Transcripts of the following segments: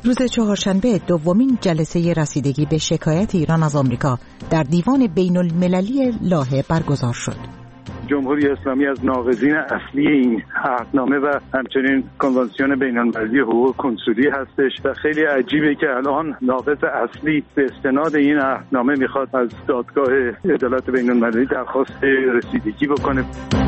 روز چهارشنبه دومین جلسه رسیدگی به شکایت ایران از آمریکا در دیوان بین المللی لاهه برگزار شد. جمهوری اسلامی از ناقضین اصلی این عهدنامه و همچنین کنوانسیون بین المللی حقوق کنسولی هستش و خیلی عجیبه که الان ناقض اصلی به استناد این عهدنامه میخواد از دادگاه عدالت بین المللی درخواست رسیدگی بکنه.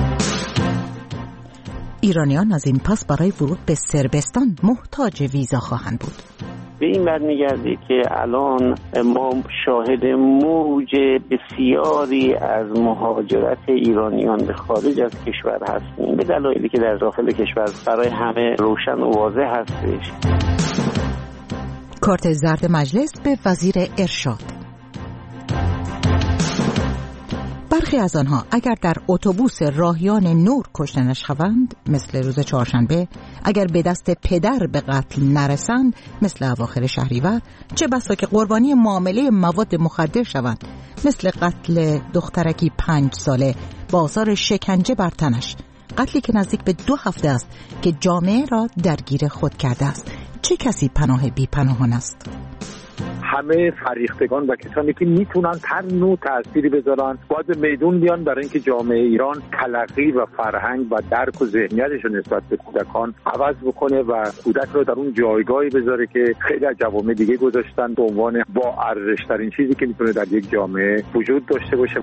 ایرانیان از این پس برای ورود به صربستان محتاج ویزا خواهند بود. به این برمیگرده که الان ما شاهد موج بسیاری از مهاجرت ایرانیان به خارج از کشور هستیم به دلایلی که در داخل کشور برای همه روشن و واضح هستش. کارت زرد مجلس به وزیر ارشاد. برخی از آنها اگر در اتوبوس راهیان نور کشته نشوند مثل روز چهارشنبه، اگر به دست پدر به قتل نرسند مثل اواخر شهریور، چه بسا که قربانی معامله مواد مخدر شوند مثل قتل دخترکی 5 ساله با آثار شکنجه بر تنش، قتلی که نزدیک به 2 هفته است که جامعه را درگیر خود کرده است. چه کسی پناه بی پناهان است؟ همه فریختگان و کسانی که میتونن هر نوع تأثیری بذارن باید به میدون بیان برای اینکه جامعه ایران تلقی و فرهنگ و درک و ذهنیتش رو نسبت به کودکان عوض بکنه و کودک رو در اون جایگاهی بذاره که خیلی از جوامع دیگه گذاشتن به عنوان با ارزش‌ترین چیزی که میتونه در یک جامعه وجود داشته باشه.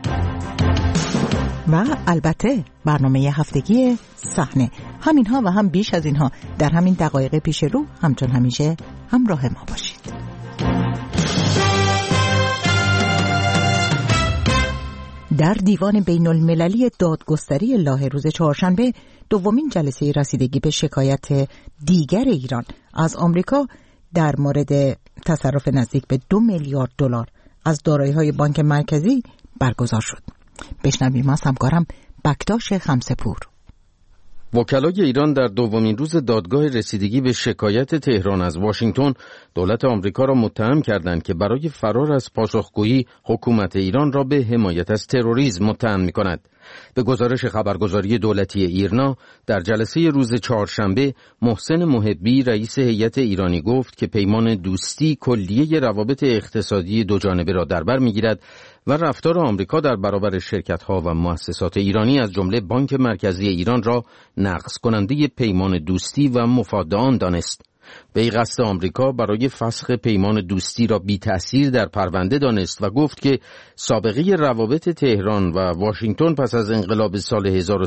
و البته برنامه هفتگی صحنه. همینها و هم بیش از اینها در همین دقایق پیش رو همچون همیشه همراه ما باشید. در دیوان بین المللی دادگستری لاهه روز چهارشنبه دومین جلسه رسیدگی به شکایت دیگر ایران از آمریکا در مورد تصرف نزدیک به 2 میلیارد دلار از دارایی‌های بانک مرکزی برگزار شد. بشنویم از همکارم بکتاش خمسه‌پور. وکلای ایران در دومین روز دادگاه رسیدگی به شکایت تهران از واشنگتن دولت آمریکا را متهم کردند که برای فرار از پاسخگویی حکومت ایران را به حمایت از تروریسم متهم می‌کند. به گزارش خبرگزاری دولتی ایرنا در جلسه روز چهارشنبه محسن محبی رئیس هیئت ایرانی گفت که پیمان دوستی کلیه روابط اقتصادی دوجانبه را در بر می‌گیرد و رفتار آمریکا در برابر شرکت‌ها و مؤسسات ایرانی از جمله بانک مرکزی ایران را نقض کننده پیمان دوستی و مفاد آن دانست. به قصد آمریکا برای فسخ پیمان دوستی را بی تأثیر در پرونده دانست و گفت که سابقه روابط تهران و واشنگتن پس از انقلاب سال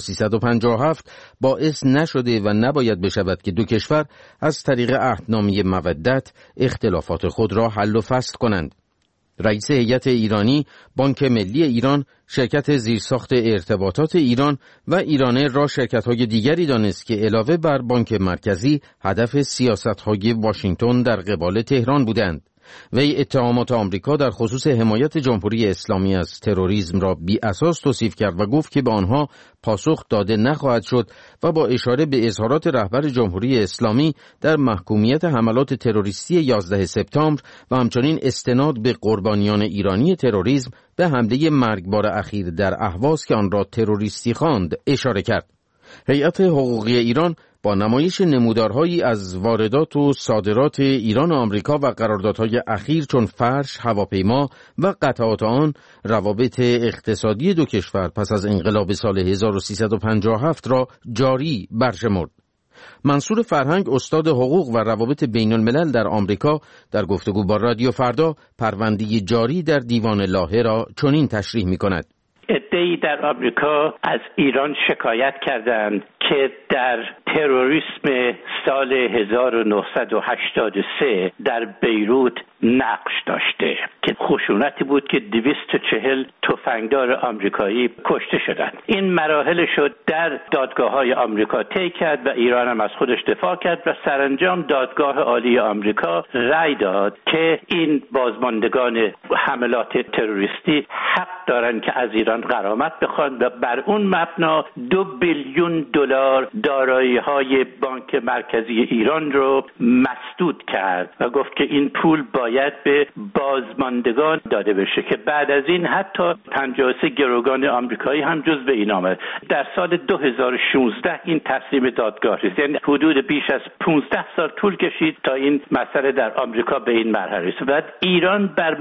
1357 باعث نشده و نباید بشود که دو کشور از طریق عهدنامه مودت اختلافات خود را حل و فصل کنند. رئیس هیئت ایرانی بانک ملی ایران، شرکت زیرساخت ارتباطات ایران و ایرانه را شرکت‌های دیگری دانست که علاوه بر بانک مرکزی هدف سیاست‌های واشنگتن در قبال تهران بودند. وی اتهامات آمریکا در خصوص حمایت جمهوری اسلامی از تروریسم را بی اساس توصیف کرد و گفت که به آنها پاسخ داده نخواهد شد و با اشاره به اظهارات رهبر جمهوری اسلامی در محکومیت حملات تروریستی 11 سپتامبر و همچنین استناد به قربانیان ایرانی تروریسم به حمله مرگبار اخیر در اهواز که آن را تروریستی خواند اشاره کرد. هیئت حقوقی ایران با نمایش نمودارهایی از واردات و صادرات ایران و آمریکا و قراردادهای اخیر چون فرش، هواپیما و قطعات آن، روابط اقتصادی دو کشور پس از انقلاب سال 1357 را جاری برشمرد. منصور فرهنگ استاد حقوق و روابط بین الملل در آمریکا در گفتگو با رادیو فردا پرونده جاری در دیوان لاهه را چنین تشریح می‌کند. عده‌ای در آمریکا از ایران شکایت کردند که در تروریسم سال 1983 در بیروت نقش داشته که خشونتی بود که 240 تفنگدار آمریکایی کشته شدند. این مراحل شد در دادگاه‌های آمریکا طی کرد و ایران هم از خودش دفاع کرد و سرانجام دادگاه عالی آمریکا رأی داد که این بازماندگان حملات تروریستی حق دارند که از ایران غرامت بخوان و بر اون مبنا $2 بیلیون دارایی های بانک مرکزی ایران رو مسدود کرد و گفت که این پول باید به بازماندگان داده بشه که بعد از این حتی 53 گروگان آمریکایی هم جزو این آمد. در سال 2016 این تصمیم دادگاه رسید، یعنی حدود بیش از 15 سال طول کشید تا این مسئله در آمریکا به این مرحله رسید و ایران بر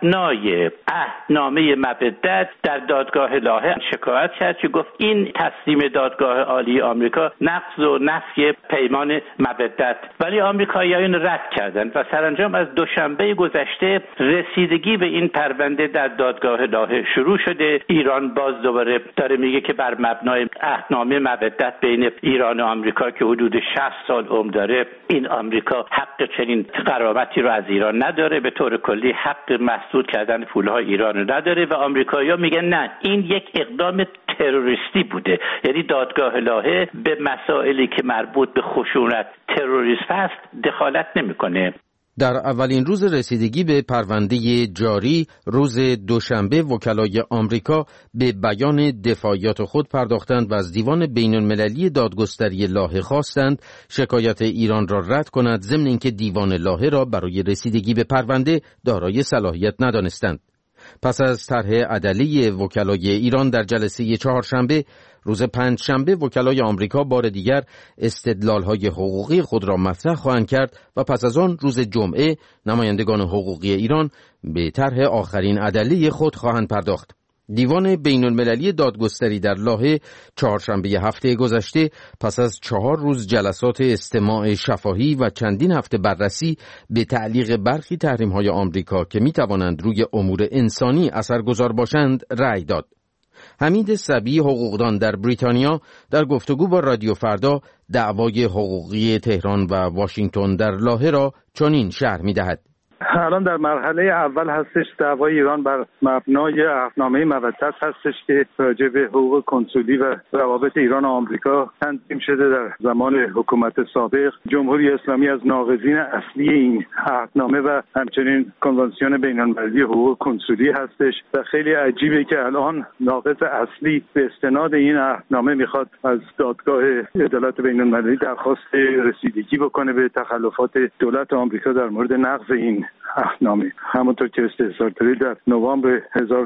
مبنای عهدنامه مودت در دادگاه لاهه شکایت کرد که گفت این تصمیم دادگاه عالی آمریکا نقض و نفی پیمان مودت، ولی آمریکاییان رد کردند و سرانجام از دوشنبه گذشته رسیدگی به این پرونده در دادگاه لاهه شروع شده. ایران باز دوباره داره میگه که بر مبنای عهدنامه مودت بین ایران و آمریکا که حدود 60 سال عمر داره، این آمریکا حق چنین غرامتی رو از ایران نداره، به طور کلی حق مسدود کردن پولهای ایران رو نداره و آمریکایی‌ها میگن نه، این یک اقدام تروریستی بوده. یعنی دادگاه لاهه به مسائلی که مربوط به خشونت تروریسم است دخالت نمیکنه. در اولین روز رسیدگی به پرونده جاری روز دوشنبه وکلای آمریکا به بیان دفاعیات خود پرداختند و از دیوان بین‌المللی دادگستری لاهه خواستند شکایت ایران را رد کند، ضمن اینکه دیوان لاهه را برای رسیدگی به پرونده دارای صلاحیت ندانستند. پس از طرح عدلی وکلای ایران در جلسه چهارشنبه، روز پنجشنبه وکلای آمریکا بار دیگر استدلال‌های حقوقی خود را مطرح خواهند کرد و پس از آن روز جمعه نمایندگان حقوقی ایران به طرح آخرین عدلی خود خواهند پرداخت. دیوان بین‌المللی دادگستری در لاهه چهارشنبه هفته گذشته پس از 4 روز جلسات استماع شفاهی و چندین هفته بررسی به تعلیق برخی تحریم‌های آمریکا که می‌توانند روی امور انسانی اثرگذار باشند رأی داد. حمید صبی حقوقدان در بریتانیا در گفتگو با رادیو فردا دعوای حقوقی تهران و واشنگتن در لاهه را چنین شرح می‌دهد. الان در مرحله اول هستش دعوای ایران بر مبنای عهدنامه مودت هستش که راجع به حقوق کنسولی و روابط ایران و آمریکا تنظیم شده در زمان حکومت سابق. جمهوری اسلامی از ناقضین اصلی این عهدنامه و همچنین کنوانسیون بین‌المللی حقوق کنسولی هستش و خیلی عجیبه که الان ناقض اصلی به استناد این عهدنامه میخواد از دادگاه عدالت بین‌المللی درخواست رسیدگی بکنه به تخلفات دولت آمریکا در مورد نقض این عهدنامه. همونطور که استحضار در نوامبر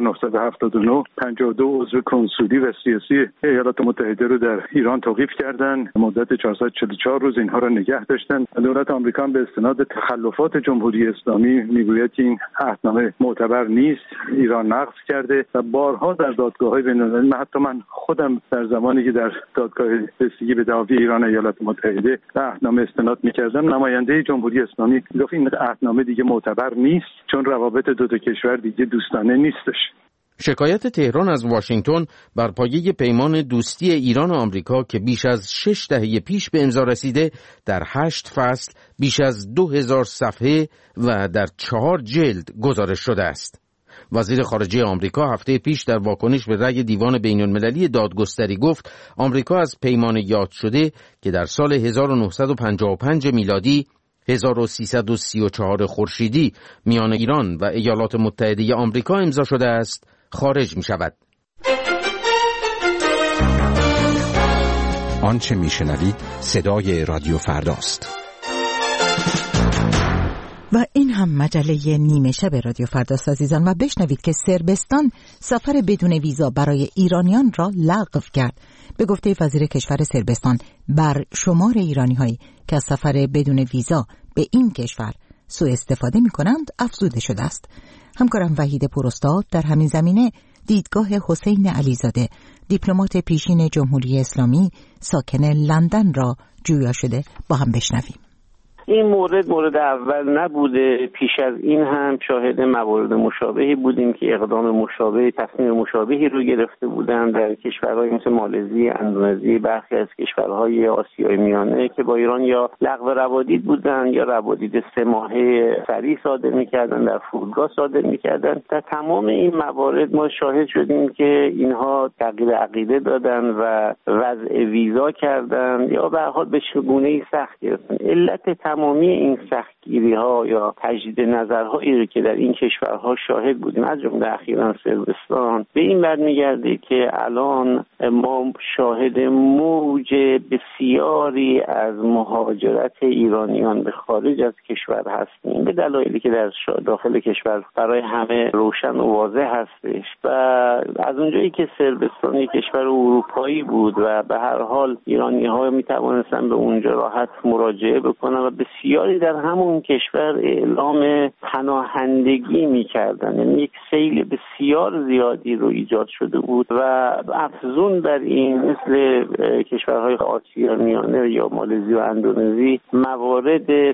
1979 52 عضو کنسولی و سیاسی ایالات متحده رو در ایران توقیف کردن، مدت 444 روز اینها رو نگه داشتن. دولت آمریکا به استناد تخلفات جمهوری اسلامی میگوید که این عهدنامه معتبر نیست، ایران نقض کرده و بارها در دادگاه‌های بین‌المللی، حتی من خودم در زمانی که در دادگاه رسیدگی به دعوی ایران ایالات متحده به عهدنامه استناد می‌کردم، نماینده جمهوری اسلامی گفت این عهدنامه دیگه معتبر نیست چون روابط دو کشور دیگه دوستانه نیستش. شکایت تهران از واشنگتن بر پایه پیمان دوستی ایران و آمریکا که بیش از 6 دهه پیش به امضا رسیده در 8 فصل بیش از 2000 صفحه و در 4 جلد گزارش شده است. وزیر خارجه آمریکا هفته پیش در واکنش به رأی دیوان بین‌المللی دادگستری گفت آمریکا از پیمان یاد شده که در سال 1955 میلادی 1334 خورشیدی میان ایران و ایالات متحده آمریکا امضا شده است خارج می شود. آنچه می شنوید صدای رادیو فرداست. و این هم مجله نیمه شب رادیو فرداست عزیزان، و بشنوید که صربستان سفر بدون ویزا برای ایرانیان را لغو کرد. به گفته وزیر کشور صربستان، بر شمار ایرانی هایی که از سفر بدون ویزا به این کشور سوء استفاده می کنند افزوده شده است. همکارم وحید پوراستاد در همین زمینه دیدگاه حسین علیزاده، دیپلمات پیشین جمهوری اسلامی ساکن لندن را جویا شده. با هم بشنویم. این مورد اول نبوده، پیش از این هم شاهد موارد مشابهی بودیم که اقدام مشابه، تصمیم مشابهی رو گرفته بودن در کشورهای مثل مالزی، اندونزی، برخی از کشورهای آسیای میانه که با ایران یا لغو روادید بودن یا روادید 3 ماهه سریع صادر می‌کردن، در فرودگاه صادر می‌کردن. در تمام این موارد ما شاهد شدیم که اینها تغییر عقیده دادن و وضع ویزا کردن یا به هر حال به چگونه‌ای سخت گرفتن. علت تمامی این سختگیری‌ها یا تجدید نظرهایی که در این کشورها شاهد بودیم، از جمله اخیراً صربستان، به این برمیگرده که الان ما شاهد موج بسیاری از مهاجرت ایرانیان به خارج از کشور هستیم، به دلایلی که در داخل کشور برای همه روشن و واضح هستش. و از اونجایی که صربستان یک کشور اروپایی بود و به هر حال ایرانی‌ها می‌توانستن به اونجا راحت مراجعه بکنن و بسیاری در همون کشور اعلام پناهندگی می‌کردن، یعنی یک سیل بسیار زیادی رو ایجاد شده بود و افزون بر این مثل کشورهای آسیا میانه یا مالزی و اندونزی موارد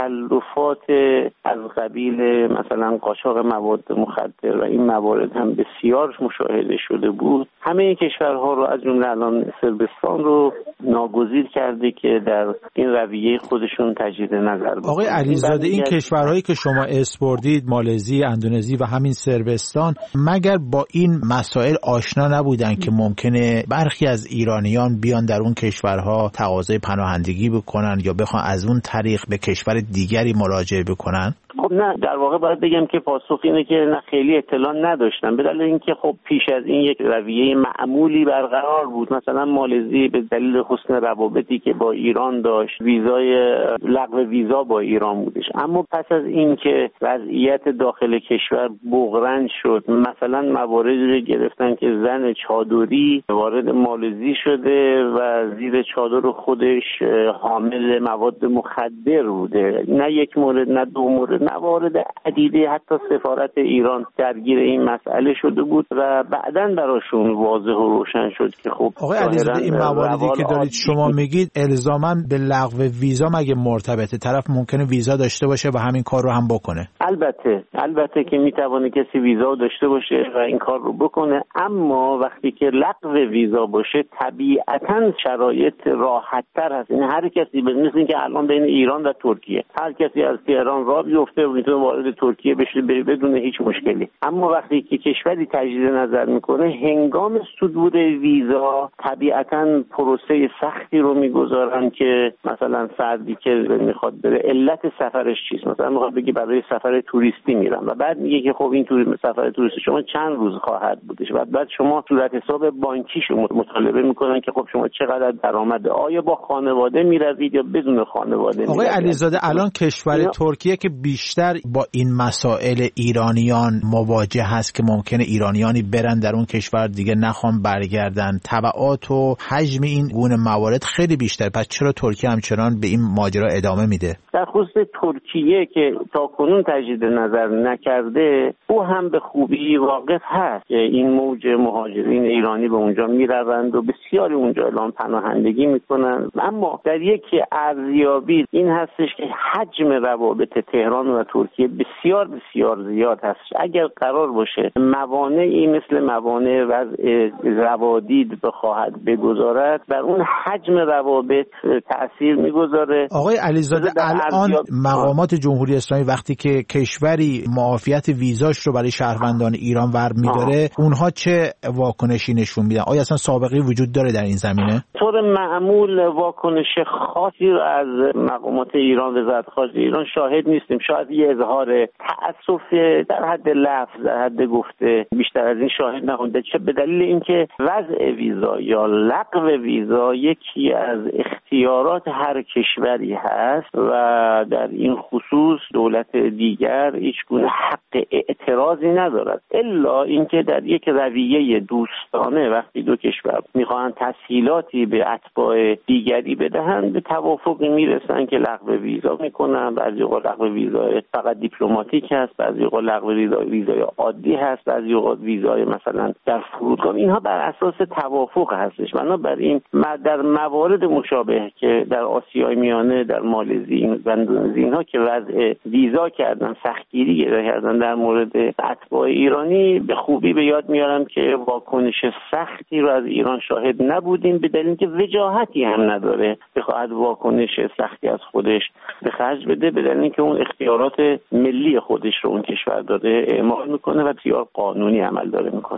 تخلفات از قبیل مثلا قاچاق مواد مخدر و این موارد هم بسیار مشاهده شده بود. همه این کشورها رو از جمله الان صربستان رو ناگزیر کرده که در این رویه خودشون تجدید نظر بکنن. آقای علیزاده، این کشورهایی که شما اسپردید، مالزی، اندونزی و همین صربستان، مگر با این مسائل آشنا نبودن که ممکنه برخی از ایرانیان بیان در اون کشورها تقاضای پناهندگی بکنن یا بخوان از اون طریق به کشور دیگری مراجعه بکنن؟ خب نه، در واقع باید بگم که پاسخ اینه که نه، خیلی اطلاع نداشتم، به دلیل اینکه خب پیش از این یک رویه معمولی برقرار بود. مثلا مالزی به دلیل حسن روابطی که با ایران داشت ویزای لغو ویزا با ایران بودش، اما پس از این که وضعیت داخل کشور بغرنج شد، مثلا مواردی رو گرفتن که زن چادری وارد مالزی شده و زیر چادر خودش حامل مواد مخدر بوده. نه یک مورد، نه دو مورد، موارد عدیده، حتی سفارت ایران درگیر این مسئله شده بود و بعداً براشون واضح و روشن شد که خب آقای علیزاده، این مواردی که دارید شما میگید الزاماً به لغو ویزا مگه مرتبطه؟ طرف ممکنه ویزا داشته باشه و همین کار رو هم بکنه. البته که میتونه کسی ویزا داشته باشه و این کار رو بکنه، اما وقتی که لغو ویزا باشه طبیعتاً شرایط راحت‌تر هست. این هر کسی مثل اینکه الان بین ایران و ترکیه هر کسی از تهران راه بیفته و میتونه وارد ترکیه بشه بدون هیچ مشکلی، اما وقتی که کشوری تجدید نظر میکنه هنگام صدور ویزا طبیعتاً پروسه سختی رو میگذارن که مثلا فردی که میخواد بره علت سفرش چیست، مثلا میخواد بگه برای سفر توریستی میرم و بعد میگه که خب این سفر توریستی شما چند روز خواهد بودش و بعد شما صورت حساب بانکیشو مطالبه میکنن که خب شما چقدر درآمد، آیا با خانواده میروید یا بدون خانواده. آقای علیزاده، الان کشور ترکیه که بیشتر با این مسائل ایرانیان مواجه هست که ممکنه ایرانیانی برن در اون کشور دیگه نخوان برگردن، تبعات و حجم این گونه موارد خیلی بیشتر، پس چرا ترکیه همچنان به این ماجرا ادامه میده؟ در خصوص ترکیه که تاکنون تجدید نظر نکرده، او هم به خوبی واقف هست که این موج مهاجرین ایرانی به اونجا میروند و بسیاری اونجا اعلام پناهندگی میکنن، اما در یک ارزیابی این هستش که حجم روابط تهران و ترکیه بسیار بسیار زیاد هست. اگر قرار باشه موانعی مثل موانع وضع روادید بخواهد بگذارد، بر اون حجم روابط تأثیر میگذاره. آقای علیزاده، الان مقامات جمهوری اسلامی وقتی که کشوری معافیت ویزاش رو برای شهروندان ایران ور میداره، اونها چه واکنشی نشون میدن؟ آیا اصلا سابقه وجود داره در این زمینه؟ طور معمول واکنش خاصی رو از مقامات ایران، وزارت خارجه ایران شاهد نیستیم. شاید یه اظهار تأسف در حد لفظ، در حد گفته، بیشتر از این شاهد نبوده، چه به دلیل اینکه وضع ویزا یا لغو ویزا یکی از اختیارات هر کشوری هست و در این خصوص دولت دیگر هیچ گونه حق اعتراضی ندارد، الا اینکه در یک رویه دوستانه وقتی دو کشور میخواهند تسهیلاتی به اتباع دیگری بدهند به توافقی میرسن که لغو ویزا میکنن. بعضی اوقات لغو ویزا فقط دیپلماتیک هست، بعضی اوقات لغو ویزای عادی هست، بعضی اوقات ویزای مثلا در فرودگاه. اینها بر اساس توافق هستش. بنابراین در موارد مشابه که در آسیای میانه، در مالزی و اندونزی، اینها که وضع ویزا کردن، سختگیری کردن در مورد اتباع ایرانی، به خوبی به یاد میارم که واکنش سختی رو از ایران شاهد نبودیم، به دلیل اینکه وجاهتی هم نداره بخواد واکنش سختی از خودش به خرج بده، به دلیل اینکه اون اختیارات ملی خودش رو اون کشور داره اعمال میکنه و بسیار قانونی عمل داره میکنه.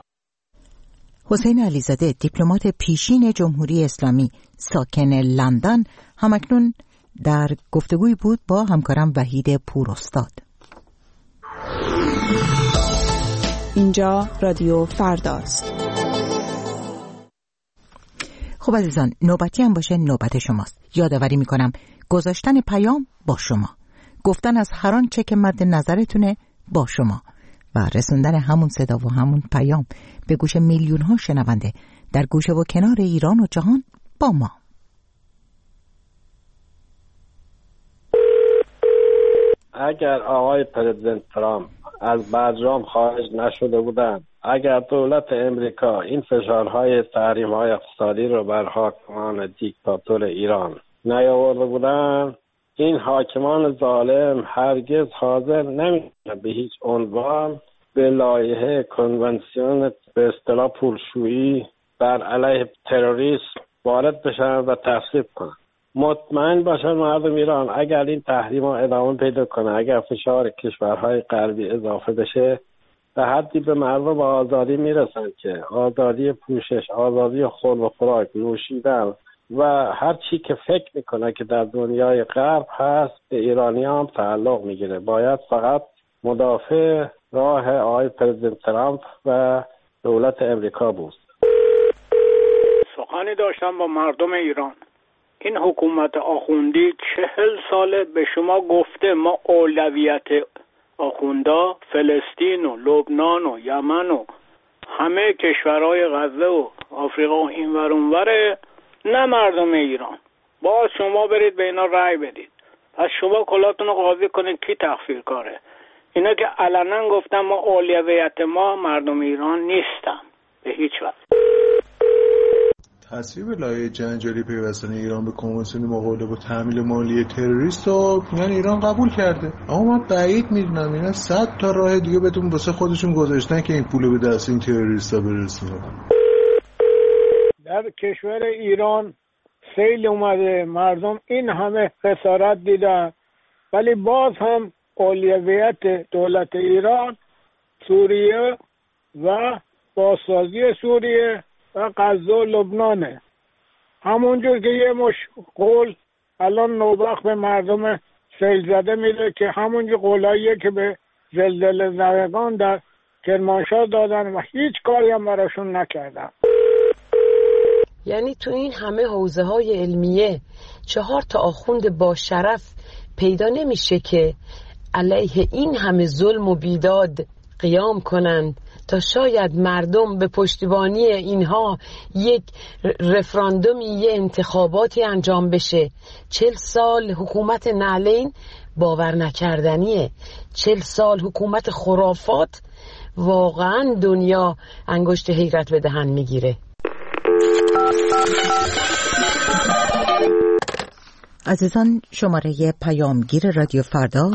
حسین علیزاده، دیپلمات پیشین جمهوری اسلامی ساکن لندن، همکنون در گفتگوی بود با همکارم وحید پوراستاد. اینجا رادیو فرداست. خب عزیزان، نوبتی هم باشه نوبت شماست. یادآوری میکنم گذاشتن پیام با شما، گفتن از هر آنچه که مد نظرتونه با شما و رسوندن همون صدا و همون پیام به گوش میلیون ها شنونده در گوشه و کنار ایران و جهان با ما. اگر آقای پرزیدنت ترامپ از برجام خارج نشده بودند، اگر دولت امریکا این فشارهای تحریم‌های اقتصادی رو بر حاکمان دیکتاتور ایران نیاورده بودند، این حاکمان ظالم هرگز حاضر نمی‌شدند به هیچ عنوان به لایحه کنونسیون به اصطلاح پولشویی بر علیه تروریسم وارد بشن و تصویب کنند. مطمئن باشن مردم ایران اگر این تحریم‌ها ادامه پیدا کنه، اگر فشار کشورهای غربی اضافه بشه، به حدی به مردم آزادی میرسن که آزادی پوشش، آزادی خورد و خوراک، نوشیدن و هر چی که فکر میکنه که در دنیای غرب هست به ایرانیان هم تعلق میگیره. باید فقط مدافع راه آقای پرزیدنت ترامپ و دولت امریکا بود. سخنی داشتم با مردم ایران. این حکومت آخوندی 40 ساله به شما گفته ما اولویت آخوندا فلسطین و لبنان و یمن و همه کشورهای غزه و آفریقا و اینور اونوره، نه مردم ایران. باز شما برید به اینا رأی بدید. پس شما کلاتون رو قاضی کنید کی تقصیر کاره. اینا که علنا گفتن ما اولویت ما مردم ایران نیستن به هیچ وجه. تصویب لایحه جنجالی پیوستن ایران به کنوانسیون مقابله با تحمیل مالی تروریست رو میگن ایران قبول کرده، اما من بعید میدونم اینا 100 تا راه دیگه بهتون واسه خودشون گذاشتن که این پولو به دست این تروریستا برسونن. در کشور ایران سیل اومده، مردم این همه خسارت دیدن، ولی باز هم اولویت دولت ایران سوریه و بازسازی سوریه و غزه و لبنانه. همونجور که یه مش قول الان نوبخت به مردم سیل زده میده که همونجور قولاییه که به زلزله زدگان در کرمانشاه دادن و هیچ کاری هم براشون نکردن. یعنی تو این همه حوزه های علمیه 4 تا آخوند با شرف پیدا نمیشه که علیه این همه ظلم و بیداد قیام کنند تا شاید مردم به پشتیبانی اینها یک رفراندومی، یه انتخاباتی انجام بشه. 40 سال حکومت نعلین باور نکردنیه. 40 سال حکومت خرافات، واقعا دنیا انگشت حیرت به دهن میگیره. عزیزان، شماره پیامگیر رادیو فردا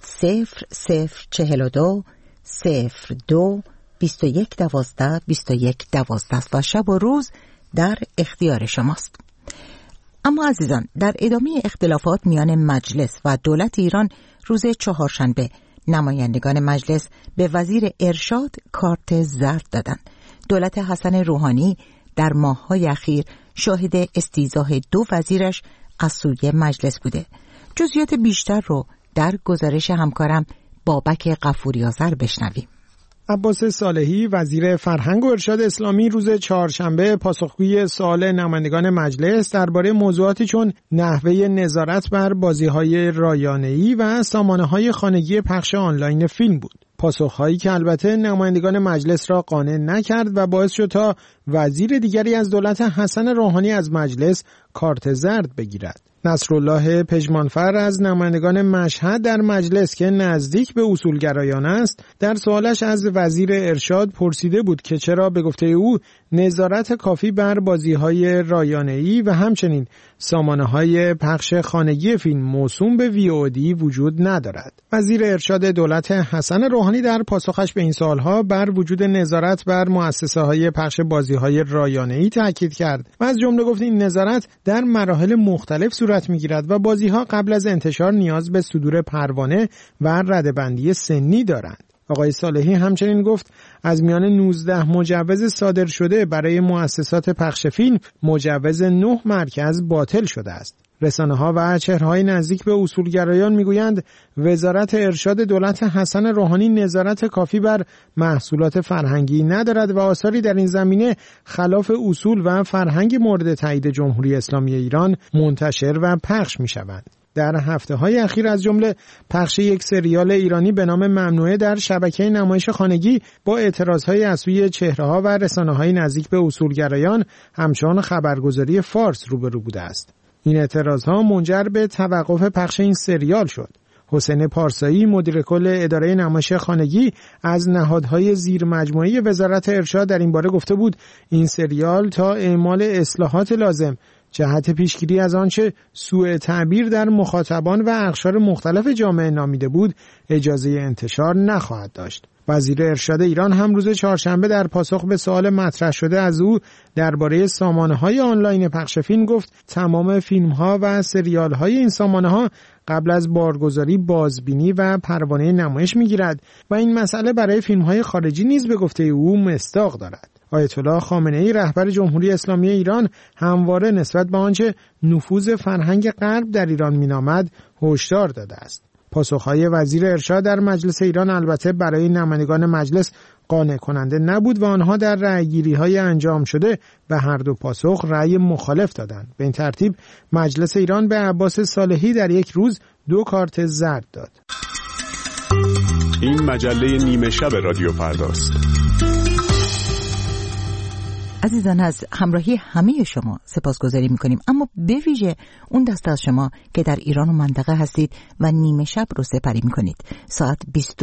0042 02 2112 2112 است و شب و روز در اختیار شماست. اما عزیزان، در ادامه اختلافات میان مجلس و دولت ایران روز چهارشنبه نمایندگان مجلس به وزیر ارشاد کارت زرد دادند. دولت حسن روحانی در ماه‌های اخیر شاهد استیضاح 2 وزیرش از سوی مجلس بوده. جزئیات بیشتر رو در گزارش همکارم بابک غفوری آذر بشنویم. عباس صالحی وزیر فرهنگ و ارشاد اسلامی روز چهارشنبه پاسخگوی سوال نمایندگان مجلس درباره موضوعاتی چون نحوه نظارت بر بازی‌های رایانه‌ای و سامانه‌های خانگی پخش آنلاین فیلم بود. پاسخهایی که البته نمایندگان مجلس را قانع نکرد و باعث شد تا وزیر دیگری از دولت حسن روحانی از مجلس کارت زرد بگیرد. نصرالله پژمانفر از نمایندگان مشهد در مجلس که نزدیک به اصولگرایان است، در سوالش از وزیر ارشاد پرسیده بود که چرا به گفته او نظارت کافی بر بازی‌های رایانه‌ای و همچنین سامانه‌های پخش خانگی فیلم موسوم به VOD وجود ندارد. وزیر ارشاد دولت حسن روحانی در پاسخش به این سوالها بر وجود نظارت بر مؤسسه‌های پخش بازی‌های رایانه‌ای تاکید کرد و از جمله گفت این نظارت در مراحل مختلف صورت می‌گیرد و بازی‌ها قبل از انتشار نیاز به صدور پروانه و ردبندی سنی دارند. آقای صالحی همچنین گفت از میان 19 مجوز صادر شده برای مؤسسات پخش فیلم، مجوز 9 مرکز باطل شده است. رسانه‌ها و چهره‌های نزدیک به اصولگرایان میگویند وزارت ارشاد دولت حسن روحانی نظارت کافی بر محصولات فرهنگی ندارد و آثاری در این زمینه خلاف اصول و فرهنگ مورد تایید جمهوری اسلامی ایران منتشر و پخش می‌شوند. در هفته‌های اخیر از جمله پخش یک سریال ایرانی به نام ممنوعه در شبکه نمایش خانگی با اعتراض‌های از سوی چهره‌ها و رسانه‌های نزدیک به اصولگرایان همچون خبرگزاری فارس روبرو بوده است. این اعتراض‌ها منجر به توقف پخش این سریال شد. حسین پارسایی مدیر کل اداره نمایش خانگی از نهادهای زیر مجموعه وزارت ارشاد در این باره گفته بود این سریال تا اعمال اصلاحات لازم جهت پیشگیری از آنچه سوء تعبیر در مخاطبان و اقشار مختلف جامعه نامیده بود اجازه انتشار نخواهد داشت. وزیر ارشاد ایران هم روز چهارشنبه در پاسخ به سوال مطرح شده از او درباره سامانه‌های آنلاین پخش فیلم گفت تمام فیلم‌ها و سریال‌های این سامانه‌ها قبل از بارگذاری بازبینی و پروانه نمایش می‌گیرد و این مسئله برای فیلم‌های خارجی نیز به گفته او مصداق دارد. آیت الله خامنه‌ای رهبر جمهوری اسلامی ایران همواره نسبت به آنچه نفوذ فرهنگ غرب در ایران مینامد هشدار داده است. پاسخ‌های وزیر ارشاد در مجلس ایران البته برای نمایندگان مجلس قانع کننده نبود و آنها در رأی‌گیری‌های انجام شده به هر دو پاسخ رأی مخالف دادند. به این ترتیب مجلس ایران به عباس صالحی در یک روز 2 کارت زرد داد. این مجله نیمه شب رادیو فرداست. عزیزان از همراهی همه شما سپاسگزاری میکنیم، اما به ویژه اون دسته از شما که در ایران و منطقه هستید و نیمه شب رو سپری میکنید. ساعت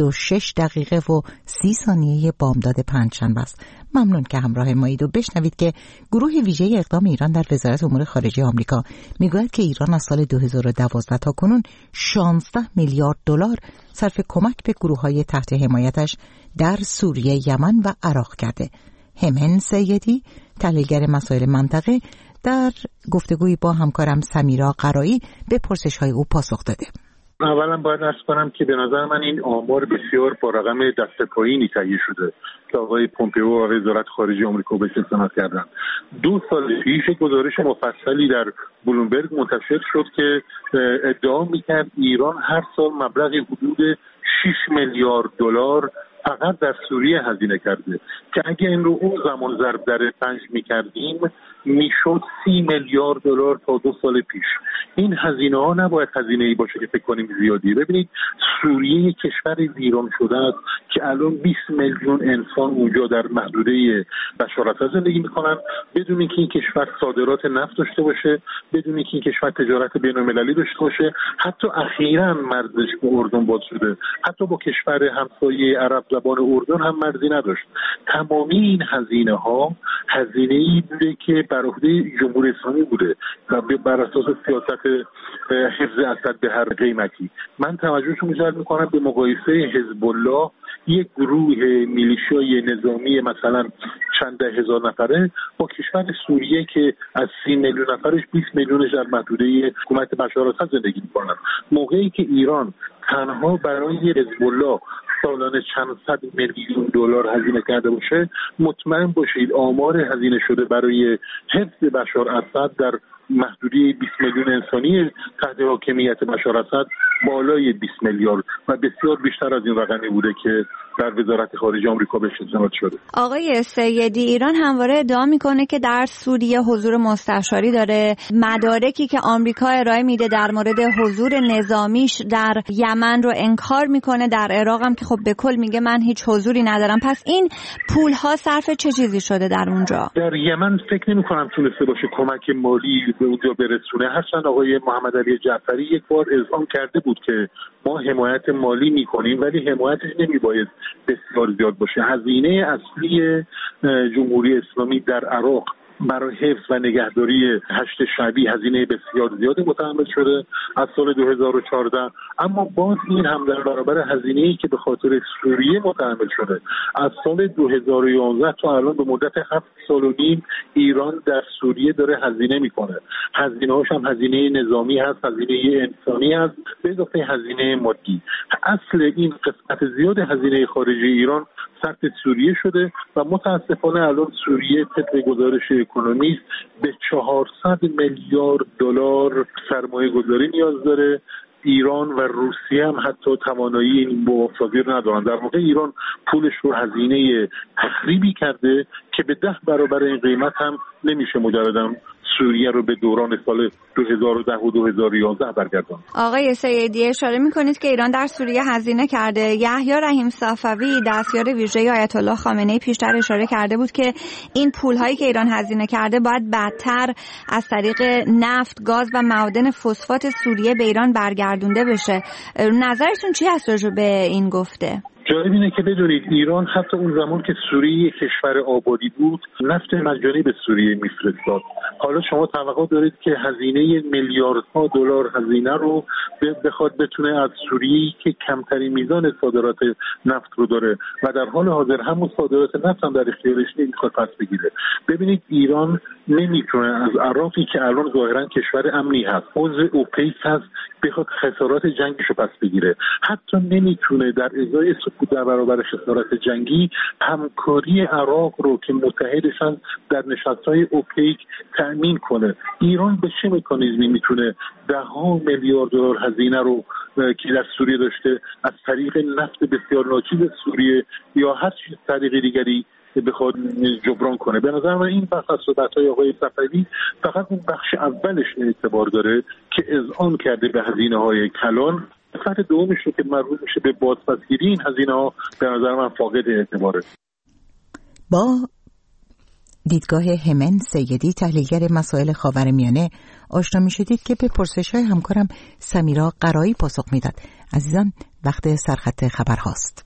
26 دقیقه و 30 ثانیه بامداد پنجشنبه است. ممنون که همراه مایید و بشنوید که گروه ویژه اقدام ایران در وزارت امور خارجه آمریکا میگوید که ایران از سال 2012 تا کنون 16 میلیارد دلار صرف کمک به گروه‌های تحت حمایتش در سوریه، یمن و عراق کرده. همن سیدی تحلیلگر مسائل منطقه در گفتگویی با همکارم سمیرا قرایی به پرسش‌های او پاسخ داده. اولا باید عرض کنم که به نظر من این آمار بسیار با رقم دست پایینی تهیه شده که آقای پومپئو و وزارت خارجه آمریکا بهش استناد کردن. 2 سال پیش گزارش مفصلی در بلومبرگ منتشر شد که ادعا می‌کرد ایران هر سال مبلغی حدود 6 میلیارد دلار فقط در سوریه هزینه کرده که اگه این رو اون زمان ضرب در 5 می‌کردیم میشد 30 میلیارد دلار تا 2 سال پیش. این هزینه ها نباید هزینه‌ای باشه که فکر کنیم زیادیه. ببینید سوریه یک کشور ویران شده است که الان 20 میلیون انسان اونجا در محدوده بشار الاسد زندگی میکنن بدون اینکه این کشور صادرات نفت داشته باشه، بدون اینکه این کشور تجارت بین‌المللی داشته باشه. حتی اخیراً مرزش با اردن باز شده، حتی با کشور همسایه عرب زبان اردن هم مرزی نداشت. تمامی این هزینه ها هزینه‌ای بوده که بر عهده جمهوری اسلامی بوده و بر اساس سیاست حفظ اسد به هر قیمتی. من توجهشون جلب میکنم به مقایسه حزب الله، یک گروه میلیشیای نظامی مثلا چند ده هزار نفره با کشور سوریه که از 30 میلیون نفرش 20 میلیونش در محدوده حکومت بشار الاسد زندگی میکنن. موقعی که ایران تنها برای حزب الله سالانه چند صد میلیون دلار هزینه کرده باشه، مطمئن باشید آمار هزینه شده برای حفظ بشار الاسد در محدوده 20 میلیون انسانی تحت حاکمیت بشار الاسد بالای 20 میلیارد و بسیار بیشتر از این رقمی بوده که در وزارت خارجه آمریکا بهش استناد شده. آقای سیدی، ایران همواره ادعا میکنه که در سوریه حضور مستشاری داره. مدارکی که آمریکا ارائه میده در مورد حضور نظامیش در یمن رو انکار میکنه، در عراق هم که خب به کل میگه من هیچ حضوری ندارم. پس این پول ها صرف چه چیزی شده در اونجا؟ در یمن فکر نمیکنم تونسته باشه کمک مالی به اونجا برسونه. هرچند آقای محمد علی جعفری یک بار اعلام کرده بود که ما حمایت مالی میکنیم ولی حمایتش نمیباید بسیار زیاد باشه. هزینه اصلی جمهوری اسلامی در عراق برای حفظ و نگهداری هشت شعبی هزینه بسیار زیادی متحمل شده از سال 2014، اما باز این هم در برابر هزینه‌ای که به خاطر سوریه متحمل شده. از سال 2011 تا الان به مدت 7 سال و نیم ایران در سوریه داره هزینه میکنه. هزینه‌هاش هم هزینه نظامی هست، هزینه انسانی هست، به اضافه هزینه مادی. اصل این قسمت زیاد هزینه خارجی ایران سمت سوریه شده و متاسفانه الان سوریه طبق گزارش اکونومیست به 400 میلیارد دلار سرمایه گذاری نیاز داره. ایران و روسیه هم حتی توانایی این موافقی رو ندارن. در واقع ایران پولش رو هزینه تخریبی کرده که به 10 برابر این قیمت هم نمیشه مجرداً سوریه رو به دوران سال 2010 و 2011 برگردان. آقای سیدی اشاره میکنید که ایران در سوریه هزینه کرده. یحیی رحیم صفوی دستیار ویژه آیت الله خامنه‌ای پیشتر اشاره کرده بود که این پولهایی که ایران هزینه کرده باید بعدتر از طریق نفت، گاز و معادن فسفات سوریه به ایران برگردونده بشه. نظرتون چی هست راجع به این گفته؟ جالب اینه که بدونید ایران حتی اون زمان که سوریه کشور آبادی بود نفت مجانی به سوریه میفرستاد. حالا شما توقع دارید که هزینه میلیاردها دلار هزینه رو بخواد بتونه از سوریه که کمترین میزان صادرات نفت رو داره و در حال حاضر همون صادرات نفت هم در اختیارش نمیخواد پس بگیره. ببینید ایران نمیتونه از عراقی که الان ظاهرا کشور امنی هست، عضو اوپک هست، بخواد خسارات جنگش رو پس بگیره. حتی نمیتونه در ازای سکوت در برابر خسارات جنگی همکاری عراق رو که متحدشن در نشست‌های اوپک تأمین کنه. ایران به چه مکانیزمی میتونه ده‌ها میلیارد دلار هزینه رو که در سوریه داشته از طریق نفت بسیار ناچیز سوریه یا هر چیز طریق دیگری بخواد جبران کنه؟ به نظر من این بحث از صحبت‌های آقای صفوی فقط اون بخش اولش اعتبار داره که اذعان کرده به هزینه‌های کلان. بخش دومش رو که مربوط میشه به بازپسگیری این هزینه‌ها به نظر من فاقد اعتباره. با دیدگاه همن سیدی تحلیلگر مسائل خاورمیانه آشنا می‌شدید که به پرسش‌های همکارم سمیرا قرایی پاسخ میداد. عزیزان وقت سرخط خبر هاست.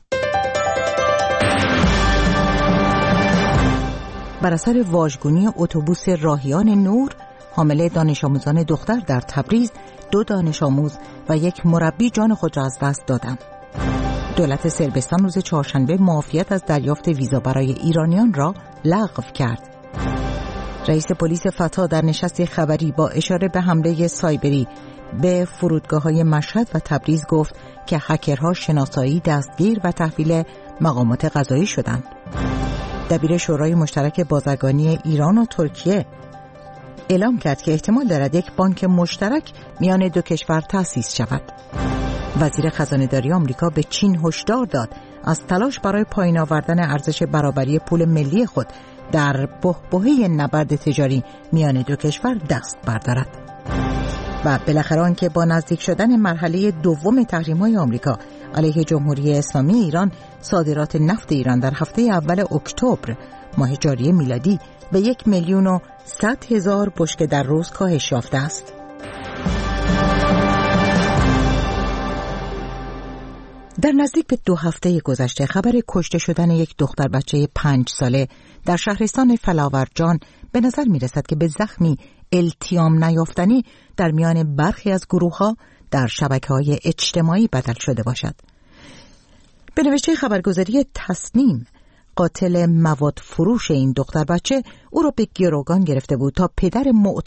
بر اثر واژگونی اتوبوس راهیان نور حامل دانش آموزان دختر در تبریز 2 دانش آموز و 1 مربی جان خود را از دست دادند. دولت صربستان روز چهارشنبه معافیت از دریافت ویزا برای ایرانیان را لغو کرد. رئیس پلیس فتا در نشست خبری با اشاره به حمله سایبری به فرودگاه‌های مشهد و تبریز گفت که هکرها شناسایی، دستگیر و تحویل مقامات قضایی شدند. دبیر شورای مشترک بازرگانی ایران و ترکیه اعلام کرد که احتمال دارد یک بانک مشترک میان 2 کشور تأسیس شود. وزیر خزانه‌داری آمریکا به چین هشدار داد از تلاش برای پایین آوردن ارزش برابری پول ملی خود در بحبوحه نبرد تجاری میان 2 کشور دست بردارد. و بالاخره آنکه با نزدیک شدن مرحله دوم تحریم‌های آمریکا علیه جمهوری اسلامی ایران، صادرات نفت ایران در هفته اول اکتبر ماه جاری میلادی به 1,100,000 بشکه در روز کاهش یافته است. در نزدیک به 2 هفته گذشته خبر کشته شدن یک دختر بچه 5 ساله در شهرستان فلاورجان به نظر می رسد که به زخمی التیام نیافتنی در میان برخی از گروه‌ها در شبکه‌های اجتماعی بدل شده باشد. به نوشته خبرگزاری تصنیم، قاتل مواد فروش این دختر بچه او را به گروگان گرفته بود تا پدر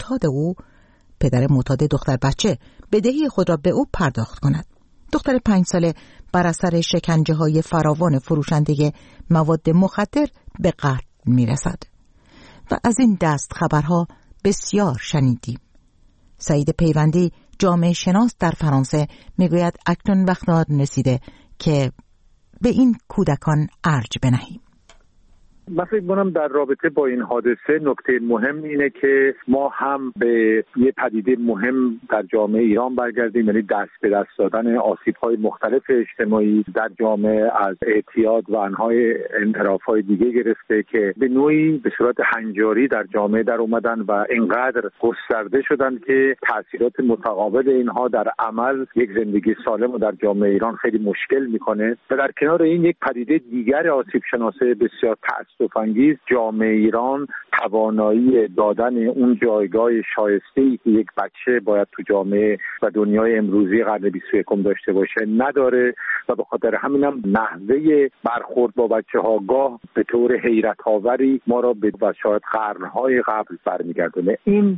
معتاد دختر بچه بدهی خود را به او پرداخت کند. دختر 5 ساله بر اثر شکنجه‌های فراوان فروشنده مواد مخدر به قتل می‌رسد و از این دست خبرها بسیار شنیدیم. سعید پیوندی جامعه شناس در فرانسه میگوید اکنون وقت آن رسیده که به این کودکان ارج بنهیم. من فکر می‌کنم در رابطه با این حادثه نکته مهم اینه که ما هم به یه پدیده مهم در جامعه ایران برگردیم، یعنی دست به دست دادن آسیب‌های مختلف اجتماعی در جامعه از اعتیاد و انواع انحراف‌های دیگه گرفته که به نوعی به صورت هنجاری در جامعه در اومدن و اینقدر گسترده شدن که تأثیرات متقابل اینها در عمل یک زندگی سالم و در جامعه ایران خیلی مشکل می‌کنه. و در کنار این یک پدیده دیگر آسیب شناسه بسیار تأسف‌انگیز، جامعه ایران توانایی دادن اون جایگاه شایسته‌ای که یک بچه باید تو جامعه و دنیای امروزی قرن 21 داشته باشه نداره و به خاطر همینم نحوه برخورد با بچه‌ها گاه به طور حیرت‌آوری ما را به شاید قرن‌های قبل برمیگردونه. این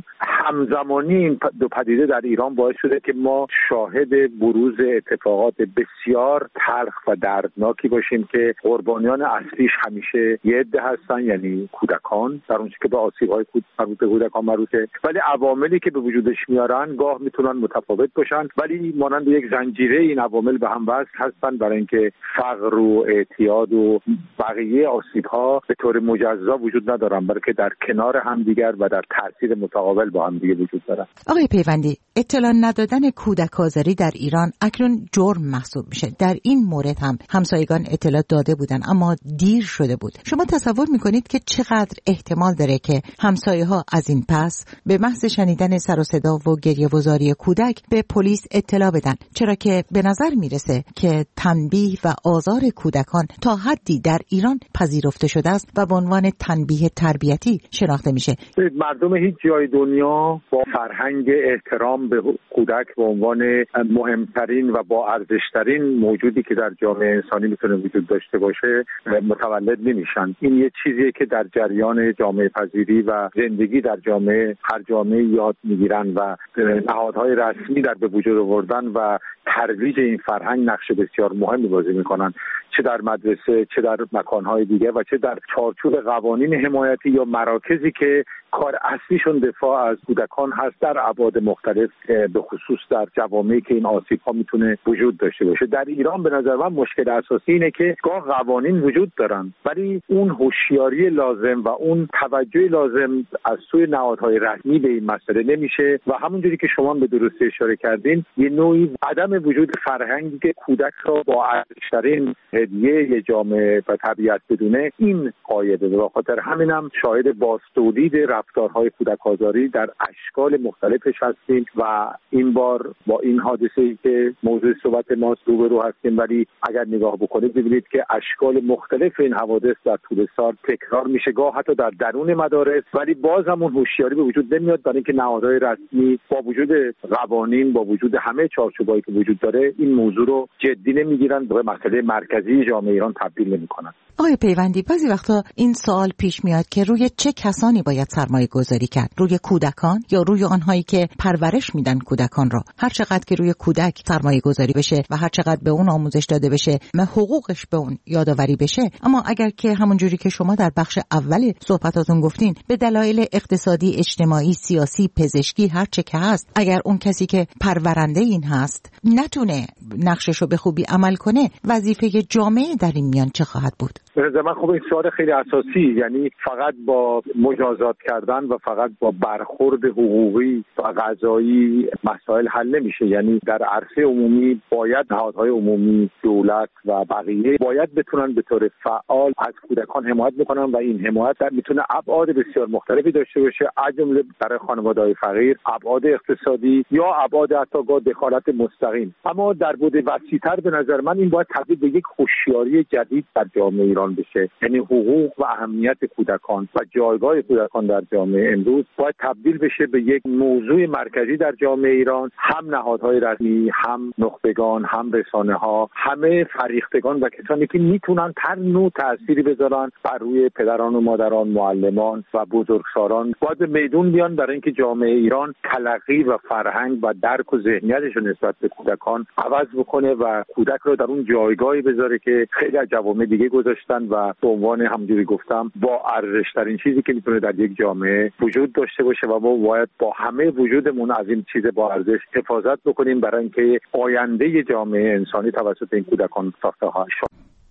همزمانی این دو پدیده در ایران باعث شده که ما شاهد بروز اتفاقات بسیار تلخ و دردناکی باشیم که قربانیان اصلیش همیشه یه عده هستن، یعنی کودکان، در اونچه که به آسیب‌های مربوط به کودکان مربوطه. ولی عواملی که به وجودش میارن گاه میتونن متفاوت باشن، ولی مانند یک زنجیره این عوامل به هم وصل هستن برای اینکه فقر و اعتیاد و بقیه آسیب‌ها به طور مجزا وجود ندارن، بلکه در کنار همدیگر و در تاثیر متقابل با هم دیگه وجود دارن. آقای پیوندی، اطلاع ندادن کودک آزاری در ایران اکنون جرم محسوب میشه. در این مورد هم همسایگان اطلاع داده بودن اما دیر شده بود. شما تصور میکنید که چقدر احتمال داره که همسایه‌ها از این پس به محض شنیدن سر و صدا و گریه‌وزاری کودک به پلیس اطلاع بدن؟ چرا که به نظر میرسه که تنبیه و آزار کودکان تا حدی در ایران پذیرفته شده است و به عنوان تنبیه تربیتی شناخته میشه. مردم هیچ جای دنیا با فرهنگ احترام به کودک به عنوان مهمترین و با ارزشترین موجودی که در جامعه انسانی میتونه وجود داشته باشه متولد نمیشن. این یه چیزیه که در جریان جامعه پذیری و زندگی در جامعه هر جامعه یاد میگیرن و نهادهای رسمی در به وجود آوردن و ترویج این فرهنگ نقش بسیار مهمی بازی میکنن، چه در مدرسه، چه در مکانهای دیگه و چه در چارچوب قوانین حمایتی یا مراکزی که کار اصلیشون دفاع از کودکان هست در ابعاد مختلف، به خصوص در جوامعی که این آسیب‌ها میتونه وجود داشته باشه. در ایران به نظر من مشکل اساسی اینه که گاه قوانین وجود دارن ولی اون هوشیاری لازم و اون توجه لازم از سوی نهادهای رسمی به این مسئله نمیشه و همونجوری که شما به درستی اشاره کردین یه نوعی عدم وجود فرهنگی که کودک را با ارزش‌ترین هدیه یه جامعه و طبیعت بدونه این قاعده. به خاطر همینم شاهد بازتولید رفتارهای کودک آزاری در اشکال مختلفش هستیم و این بار با این حادثه‌ای که موضوع صحبت ما روبرو هستیم، ولی اگر نگاه بکنید ببینید که اشکال مختلف این حوادث در طول سال تکرار میشه، گاه حتی در درون مدارس، ولی باز هم اون هوشیاری به وجود نمیاد برای اینکه نهادهای رسمی با وجود قوانین، با وجود همه چارچوبایی که وجود داره این موضوع رو جدی نمیگیرن، به مسئله مرکزی جامعه ایران تبدیل نمیکنن. آقای پیوندی، بعضی وقتا این سوال پیش میاد که روی چه کسانی باید سرمایه گذاری کرد؟ روی کودکان یا روی آنهایی که پرورش میدن کودکان را؟ هر چقدر که روی کودک سرمایه گذاری بشه و هر چقدر به اون آموزش داده بشه و حقوقش به اون یادآوری بشه، اما اگر که همونجوری که شما در بخش اول صحبتاتون گفتین به دلایل اقتصادی، اجتماعی، سیاسی، پزشکی، هر چه که هست، اگر اون کسی که پرورنده این هست نتونه نقششو به خوبی عمل کنه، وظیفه جامعه در این میان چه خواهد بود؟ به نظر من خب این سوال خیلی اساسی، یعنی فقط با مجازات کردن و فقط با برخورد حقوقی و قضایی مسائل حل نمیشه. یعنی در عرصه عمومی باید نهادهای عمومی، دولت و بقیه باید بتونن به طور فعال از کودکان حمایت بکنن و این حمایت میتونه ابعاد بسیار مختلفی داشته باشه، از جمله برای خانواده‌های فقیر ابعاد اقتصادی یا ابعاد حتی دخالت مستقیم. اما در بعد وسیع‌تر به نظر من این باید تبدیل به یک هوشیاری جدید در جامعه ایران بشه. یعنی حقوق و اهمیت کودکان و جایگاه کودکان در جامعه امروز باید تبدیل بشه به یک موضوع مرکزی در جامعه ایران. هم نهادهای رسمی، هم نخبگان، هم رسانه‌ها، همه فریختگان و کسانی که میتونن هر نوع تأثیری بذارن بر روی پدران و مادران، معلمان و بزرگسالان باید به میدون بیان برای اینکه جامعه ایران تلقی و فرهنگ و درک و ذهنیتش رو نسبت به کودکان عوض بکنه و کودک رو در اون جایگاهی بذاره که خیلی از جوامع دیگه گذاشتن و به عنوان همونجوری گفتم با ارزش‌ترین چیزی که میتونه در یک جامعه وجود داشته باشه و ما باید با همه وجودمون از این چیز با ارزش حفاظت بکنیم برای اینکه آینده جامعه انسانی توسط این کودکان ساخته خواهد شد.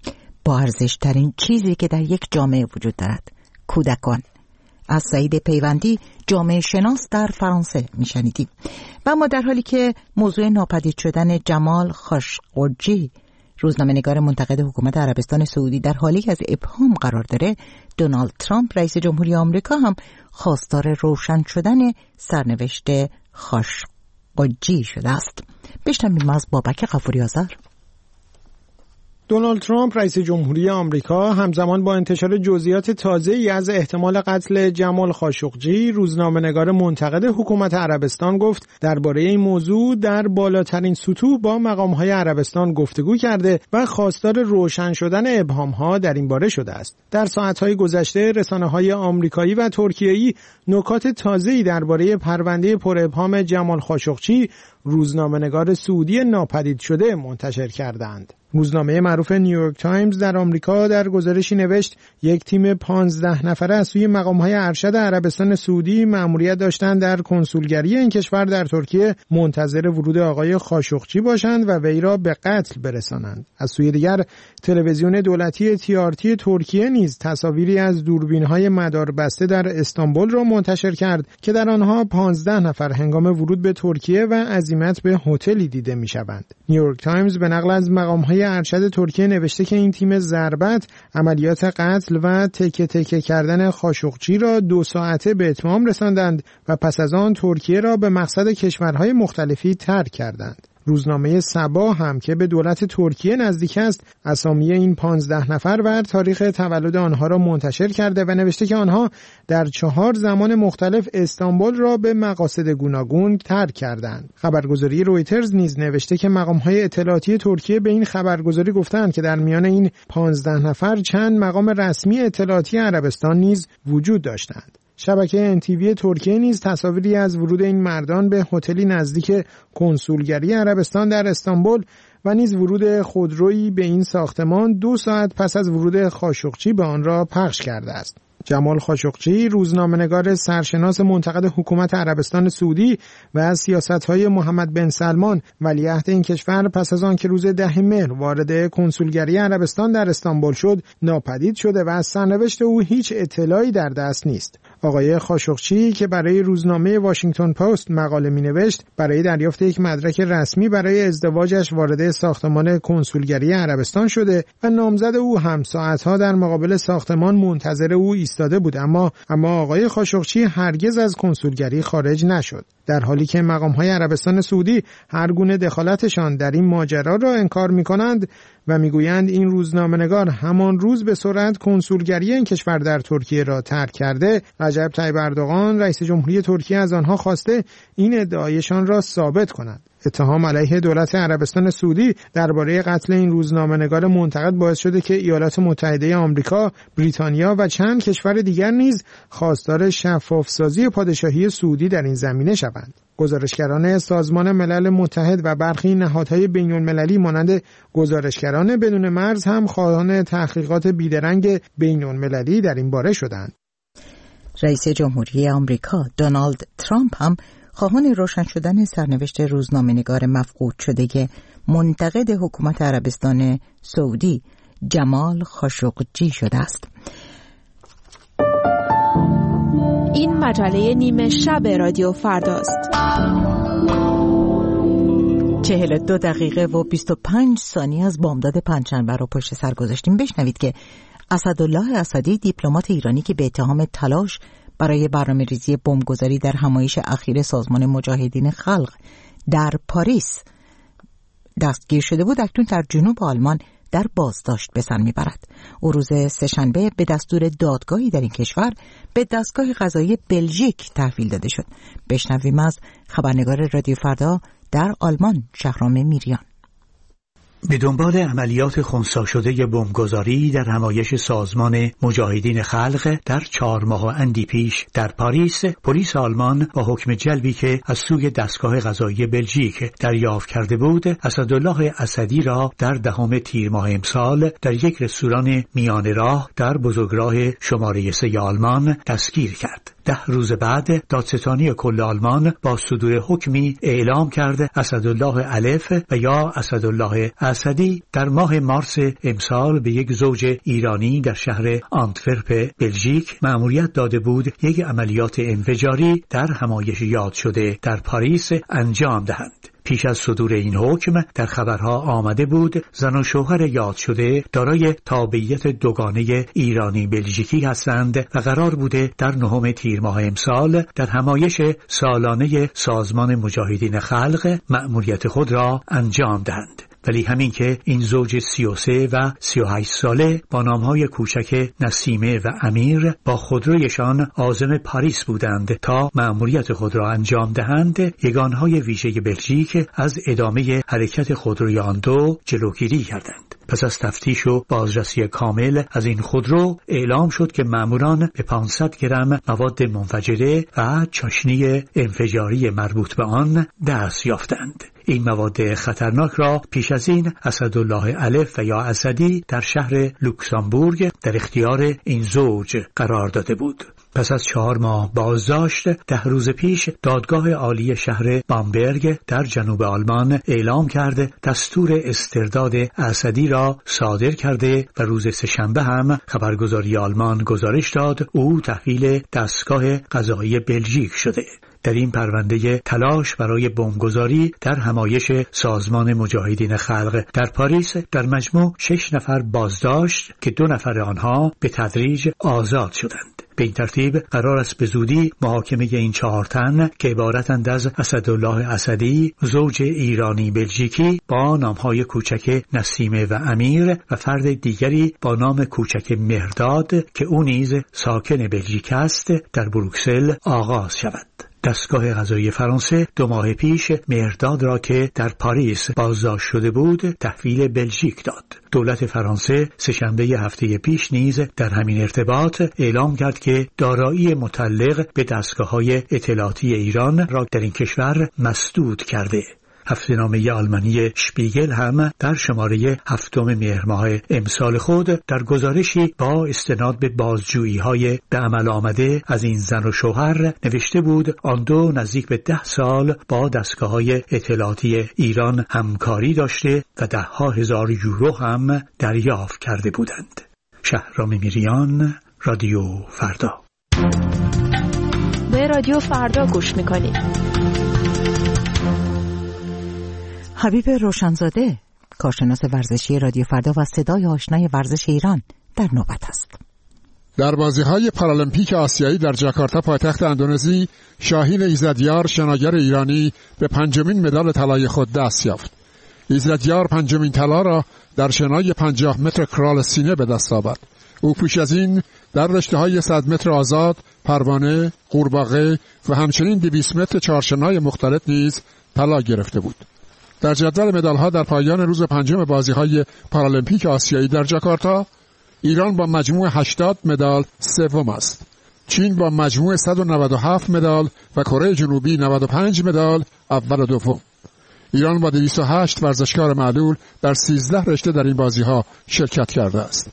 با ارزش‌ترین چیزی که در یک جامعه وجود دارد، کودکان. از سعید پیوندی، جامعه شناس در فرانسه میشنیدیم. و ما در حالی که موضوع ناپدید شدن جمال خاشقجی، روزنامه‌نگار منتقد حکومت عربستان سعودی، در حالی از ابهام قرار داره، دونالد ترامپ رئیس جمهوری آمریکا هم خواستار روشن شدن سرنوشت خاشقجی شده است. بشنویم از بابک غفوری آذر. دونالد ترامپ رئیس جمهوری آمریکا همزمان با انتشار جزئیات تازه‌ای از احتمال قتل جمال خاشقجی، روزنامه‌نگار منتقد حکومت عربستان گفت درباره این موضوع در بالاترین سطوح با مقام‌های عربستان گفتگو کرده و خواستار روشن شدن ابهام‌ها در این باره شده است. در ساعت‌های گذشته رسانه‌های آمریکایی و ترکیه‌ای نکات تازه‌ای درباره پرونده پر ابهام جمال خاشقجی، روزنامه‌نگار سعودی ناپدید شده منتشر کردند. روزنامه معروف نیویورک تایمز در آمریکا در گزارشی نوشت یک تیم 15 نفره از سوی مقام‌های ارشد عربستان سعودی مأموریت داشتند در کنسولگری این کشور در ترکیه منتظر ورود آقای خاشقجی باشند و وی را به قتل برسانند. از سوی دیگر تلویزیون دولتی TRT ترکیه نیز تصاویری از دوربین‌های مداربسته در استانبول را منتشر کرد که در آنها 15 نفر هنگام ورود به ترکیه و عزیمت به هتلی دیده می‌شوند. نیویورک تایمز به نقل از مقام‌های ارشد ترکیه نوشته که این تیم ضربت عملیات قتل و تکه تکه کردن خاشقجی را 2 ساعته به اتمام رساندند و پس از آن ترکیه را به مقصد کشورهای مختلفی ترک کردند. روزنامه سبا هم که به دولت ترکیه نزدیک است اسامی این 15 نفر و تاریخ تولد آنها را منتشر کرده و نوشته که آنها در 4 زمان مختلف استانبول را به مقاصد گوناگون ترک کردند. خبرگزاری رویترز نیز نوشته که مقام‌های اطلاعاتی ترکیه به این خبرگزاری گفتند که در میان این 15 نفر چند مقام رسمی اطلاعاتی عربستان نیز وجود داشتند. شبکه NTV ترکیه نیز تصاویری از ورود این مردان به هتلی نزدیک کنسولگری عربستان در استانبول و نیز ورود خودرویی به این ساختمان 2 ساعت پس از ورود خاشقجی به آن را پخش کرده است. جمال خاشقجی، روزنامه‌نگار سرشناس منتقد حکومت عربستان سعودی و از سیاست‌های محمد بن سلمان ولیعهد این کشور پس از آن که روز 10 مهر وارد کنسولگری عربستان در استانبول شد ناپدید شده و از سرنوشت او هیچ اطلاعی در دست نیست. آقای خاشقجی که برای روزنامه واشنگتن پست مقاله می‌نوشت برای دریافت یک مدرک رسمی برای ازدواجش وارد ساختمان کنسولگری عربستان شده و نامزد او هم ساعت‌ها در مقابل ساختمان منتظر او ایستاده بود، اما آقای خاشقجی هرگز از کنسولگری خارج نشد، در حالی که مقام‌های عربستان سعودی هر گونه دخالتشان در این ماجرا را انکار می‌کنند و می‌گویند این روزنامه‌نگار همان روز به سرعت کنسولگری این کشور در ترکیه را ترک کرده. رجب طیب اردوغان رئیس جمهوری ترکیه از آنها خواسته این ادعایشان را ثابت کنند. اتهام علیه دولت عربستان سعودی درباره قتل این روزنامه‌نگار منتقد باعث شده که ایالات متحده آمریکا، بریتانیا و چند کشور دیگر نیز خواستار شفافسازی پادشاهی سعودی در این زمینه شوند. گزارشگران سازمان ملل متحد و برخی نهادهای بین‌المللی مانند گزارشگران بدون مرز هم خواهان تحقیقات بیدرنگ بین‌المللی در این باره شدند. رئیس جمهوری آمریکا دونالد ترامپ هم خواهان روشن شدن سرنوشت روزنامه‌نگار مفقود شده منتقد حکومت عربستان سعودی جمال خاشقجی شده است. این مجله نیمه شب رادیو فرداست. 42 دقیقه و 25 ثانیه از بامداد پنجشنبه رو پشت سر گذاشتیم. بشنوید که اسدالله اسدی دیپلمات ایرانی که به اتهام تلاش برای برنامه‌ریزی بمبگذاری در همایش اخیر سازمان مجاهدین خلق در پاریس دستگیر شده بود، اکنون در جنوب آلمان در بازداشت به سر میبرد. او روز سه‌شنبه به دستور دادگاهی در این کشور به دستگاه قضایی بلژیک تحویل داده شد. بشنویم از خبرنگار رادیو فردا در آلمان شهرام میریان. به دنبال عملیات خنثی شده بمبگذاری در همایش سازمان مجاهدین خلق در 4 ماه و اندی پیش در پاریس، پلیس آلمان با حکم جلبی که از سوی دستگاه قضایی بلژیک دریافت کرده بود، اسدالله اسدی را در 10 تیر ماه امسال در یک رستوران میان راه در بزرگراه شماره 3 آلمان دستگیر کرد. 10 روز بعد دادستانی کل آلمان با صدور حکمی اعلام کرد اسدالله الف و یا اسدالله اسدی در ماه مارس امسال به یک زوج ایرانی در شهر آنتورپ بلژیک مأموریت داده بود یک عملیات انفجاری در همایش یاد شده در پاریس انجام دهند. پیش از صدور این حکم در خبرها آمده بود زن و شوهر یاد شده دارای تابعیت دوگانه ایرانی بلژیکی هستند و قرار بوده در 9 تیر ماه امسال در همایش سالانه سازمان مجاهدین خلق مأموریت خود را انجام دهند. ولی همین که این زوج 33 و 38 ساله با نامهای کوچک نسیمه و امیر با خودرویشان عازم پاریس بودند تا مأموریت خود را انجام دهند، یگانهای ویژه بلژیک از ادامه حرکت خودروی آن دو جلوگیری کردند. پس از تفتیش و بازرسی کامل از این خودرو اعلام شد که مأموران به 500 گرم مواد منفجره و چاشنی انفجاری مربوط به آن دست یافتند. این مواد خطرناک را پیش از این اسدالله الف و یا اسدی در شهر لوکزامبورگ در اختیار این زوج قرار داده بود. پس از 4 ماه بازداشت 10 روز پیش دادگاه عالی شهر بامبرگ در جنوب آلمان اعلام کرد دستور استرداد اسدی را صادر کرده و روز سه‌شنبه هم خبرگزاری آلمان گزارش داد او تحویل دستگاه قضایی بلژیک شده. در این پرونده تلاش برای بمبگذاری در همایش سازمان مجاهدین خلق در پاریس در مجموع 6 نفر بازداشت که 2 نفر آنها به تدریج آزاد شدند. به این ترتیب قرار است به زودی محاکمه این 4 تن که عبارتند از اسدالله اسدی، زوج ایرانی بلژیکی با نامهای کوچک نسیمه و امیر و فرد دیگری با نام کوچک مهرداد که او نیز ساکن بلژیک است در بروکسل آغاز شود. دستگاه قضایی فرانسه 2 ماه پیش مهرداد را که در پاریس بازداشت شده بود تحویل بلژیک داد. دولت فرانسه سه‌شنبه هفته پیش نیز در همین ارتباط اعلام کرد که دارایی متعلق به دستگاه‌های اطلاعاتی ایران را در این کشور مسدود کرده. هفته‌نامه آلمانی شپیگل هم در شماره 7 مهر ماه امسال خود در گزارشی با استناد به بازجویی‌های به عمل آمده از این زن و شوهر نوشته بود آن دو نزدیک به 10 سال با دستگاه‌های اطلاعاتی ایران همکاری داشته و 10,000 یورو هم دریافت کرده بودند. شهرام میریان، رادیو فردا. به رادیو فردا گوش می‌کنید. حبیب روشنزاده، کارشناس ورزشی رادیو فردا و صدای آشنای ورزش ایران، در نوبت است. در بازی‌های پارالمپیک آسیایی در جاکارتا پایتخت اندونزی، شاهین ایزدیار شناگر ایرانی به 5مین مدال طلای خود دست یافت. ایزدیار 5مین طلا را در شنای 50 متر کرال سینه به دست آورد. او پیش از این در رشته‌های 100 متر آزاد، پروانه، قورباغه و همچنین 200 متر چهارشنای مختلط نیز طلا گرفته بود. در جدول مدال‌ها در پایان روز 5 بازی‌های پارالمپیک آسیایی در جاکارتا، ایران با مجموع 80 مدال سوم است. چین با مجموع 197 مدال و کره جنوبی 95 مدال اول و دوم. ایران با 208 ورزشکار معلول در 13 رشته در این بازی‌ها شرکت کرده است.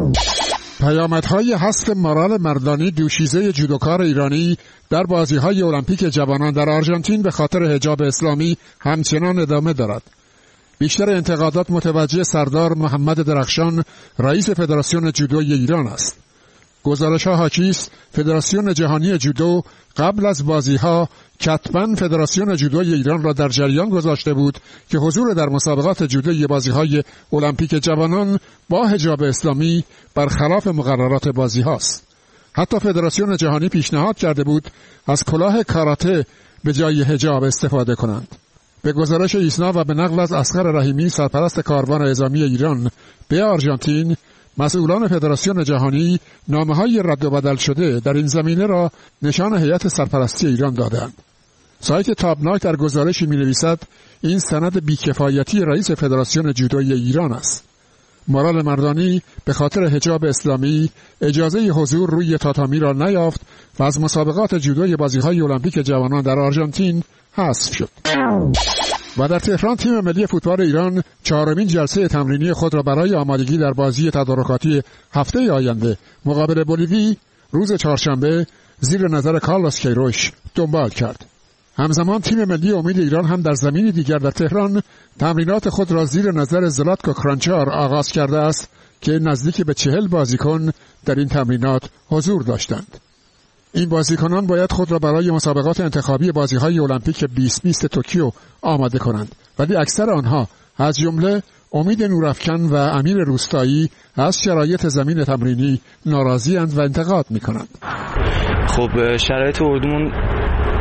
پیامدهای حذف مارال مردانی، دوشیزه جودوکار ایرانی در بازی‌های المپیک جوانان در آرژانتین به خاطر حجاب اسلامی همچنان ادامه دارد. بیشتر انتقادات متوجه سردار محمد درخشان، رئیس فدراسیون جودوی ایران است. گزارش‌ها حاکی است فدراسیون جهانی جودو قبل از بازی‌ها کتباً فدراسیون جودوی ایران را در جریان گذاشته بود که حضور در مسابقات جودوی بازی‌های المپیک جوانان با حجاب اسلامی برخلاف مقررات بازی‌هاست. حتی فدراسیون جهانی پیشنهاد کرده بود از کلاه کاراته به جای حجاب استفاده کنند. به گزارش ایسنا و به نقل از اصغر رحیمی، سرپرست کاروان اعزامی ایران به آرژانتین، مسئولان فدراسیون جهانی نامه‌های رد و بدل شده در این زمینه را نشان هیئت سرپرستی ایران دادند. سایت تابناک در گزارشی می‌نویسد این سند بیکفایتی رئیس فدراسیون جودوی ایران است. مارال مردانی به خاطر حجاب اسلامی اجازه حضور روی تاتامی را نیافت و از مسابقات جودوی بازی‌های المپیک جوانان در آرژانتین حذف شد. و در تهران تیم ملی فوتبال ایران 4مین جلسه تمرینی خود را برای آمادگی در بازی تدارکاتی هفته آینده مقابل بولیوی روز چهارشنبه زیر نظر کارلوس کیروش دنبال کرد. همزمان تیم ملی امید ایران هم در زمینی دیگر در تهران تمرینات خود را زیر نظر زلاتکو کرانچار آغاز کرده است که نزدیک به 40 بازیکن در این تمرینات حضور داشتند. این بازیکنان باید خود را برای مسابقات انتخابی بازی‌های المپیک 2020 توکیو آماده کنند، ولی اکثر آنها از جمله امید نورافکن و امیر روستایی از شرایط زمین تمرینی ناراضی‌اند و انتقاد می‌کنند. خب شرایط اردومون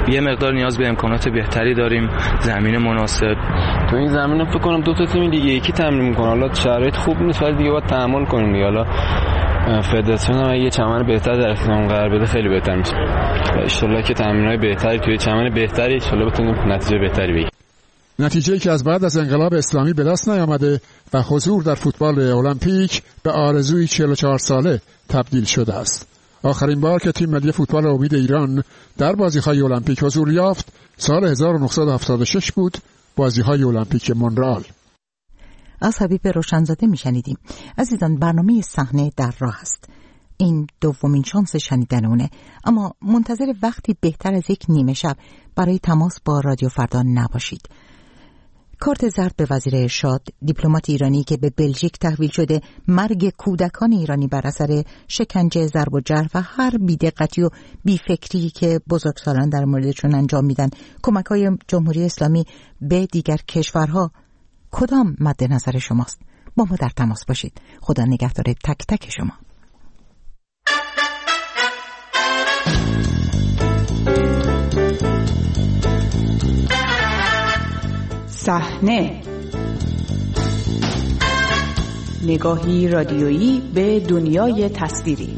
یه مقدار نیاز به امکانات بهتری داریم، زمین مناسب. تو این زمین فکر کنم 2 تا تیم دیگه یکی تمرین میکنه. حالا شرایط خوب نیست ولی دیگه باید تحمل کنیم دیگه. حالا فدراسیون هم یه چمن بهتر در اختیارمون قرار بده خیلی بهتر میشه. ان شاءالله که تمرینای بهتری توی چمن بهتری ان شاءالله بتونیم نتیجه بهتری بگیریم. نتیجه‌ای که از بعد از انقلاب اسلامی به دست نیامده و حضور در فوتبال المپیک به آرزوی 44 ساله تبدیل شده است. آخرین بار که تیم ملی فوتبال امید ایران در بازی‌های المپیک حضور یافت سال 1976 بود، بازی‌های المپیک مونرال. از حبیب روشنزاده میشنیدیم. عزیزان، برنامه صحنه در راه است. این دومین شانس شنیدن اونه، اما منتظر وقتی بهتر از یک نیمه شب برای تماس با رادیو فردا نباشید. کارت زرد به وزیر ارشاد، دیپلمات ایرانی که به بلژیک تحویل شده، مرگ کودکان ایرانی بر اثر شکنجه، ضرب و جرح و هر بی‌دقتی و بی‌فکری که بزرگسالان در موردشون انجام میدن، کمک‌های جمهوری اسلامی به دیگر کشورها، کدام مد نظر شماست؟ با ما در تماس باشید. خدا نگهدار تک تک شما. صحنه، نگاهی رادیویی به دنیای تصویری.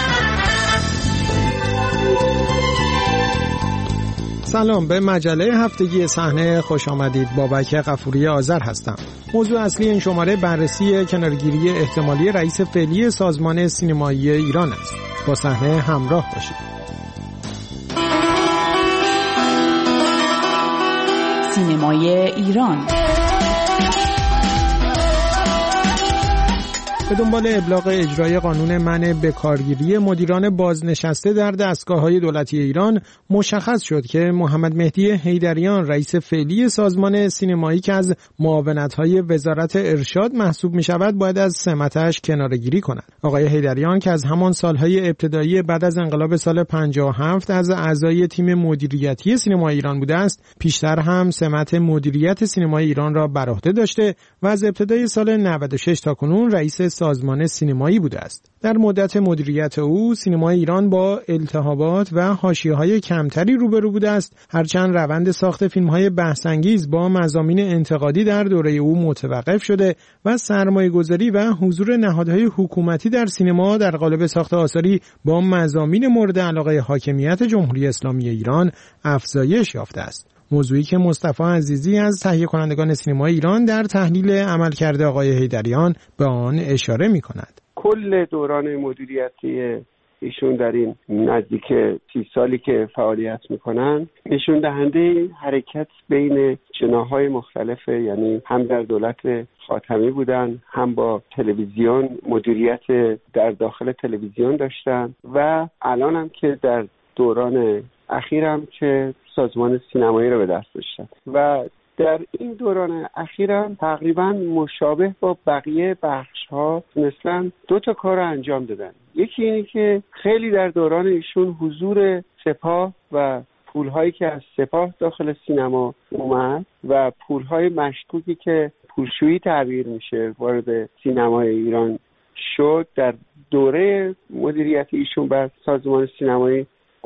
سلام، به مجله هفتگی صحنه خوش آمدید. بابک غفوری آذر هستم. موضوع اصلی این شماره بررسی کنارگیری احتمالی رئیس فعلی سازمان سینمایی ایران است. با صحنه همراه باشید. سینمای ایران به دنبال ابلاغ اجرای قانون منع بکارگیری مدیران بازنشسته در دستگاه‌های دولتی ایران، مشخص شد که محمد مهدی حیدریان رئیس فعلی سازمان سینمایی که از معاونت‌های وزارت ارشاد محسوب می‌شود باید از سمتش کناره‌گیری کند. آقای حیدریان که از همان سالهای ابتدایی بعد از انقلاب سال 57 از اعضای تیم مدیریتی سینمای ایران بوده است، پیشتر هم سمت مدیریت سینمای ایران را بر عهده داشته و از ابتدای سال 96 تا کنون رئیس سازمان سینمایی بوده است. در مدت مدیریت او سینمای ایران با التهابات و حاشیه‌های کمتری روبرو بوده است، هرچند روند ساخت فیلم‌های بحث‌انگیز با مضامین انتقادی در دوره او متوقف شده و سرمایه‌گذاری و حضور نهادهای حکومتی در سینما در قالب ساخت آثاری با مضامین مورد علاقه حاکمیت جمهوری اسلامی ایران افزایش یافته است. موضوعی که مصطفی عزیزی از تهیه کنندگان سینمای ایران در تحلیل عملکرد آقای حیدریان به آن اشاره می‌کند. کل دوران مدیریتی ایشون در این نزدیک 30 سالی که فعالیت میکنن نشون دهنده حرکت بین جناح‌های مختلفه، یعنی هم در دولت خاتمی بودن، هم با تلویزیون مدیریت در داخل تلویزیون داشتن و الان هم که در دوران اخیرم که سازمان سینمایی رو به دست داشتن و در این دوران اخیرم تقریبا مشابه با بقیه بخش‌ها مثلا 2 تا کار رو انجام دادن. یکی اینی که خیلی در دوران ایشون حضور سپاه و پول‌هایی که از سپاه داخل سینما اومد و پول‌های مشکوکی که پولشویی تعبیر میشه وارد سینمای ایران شد، در دوره مدیریت ایشون بر سازمان سینمایی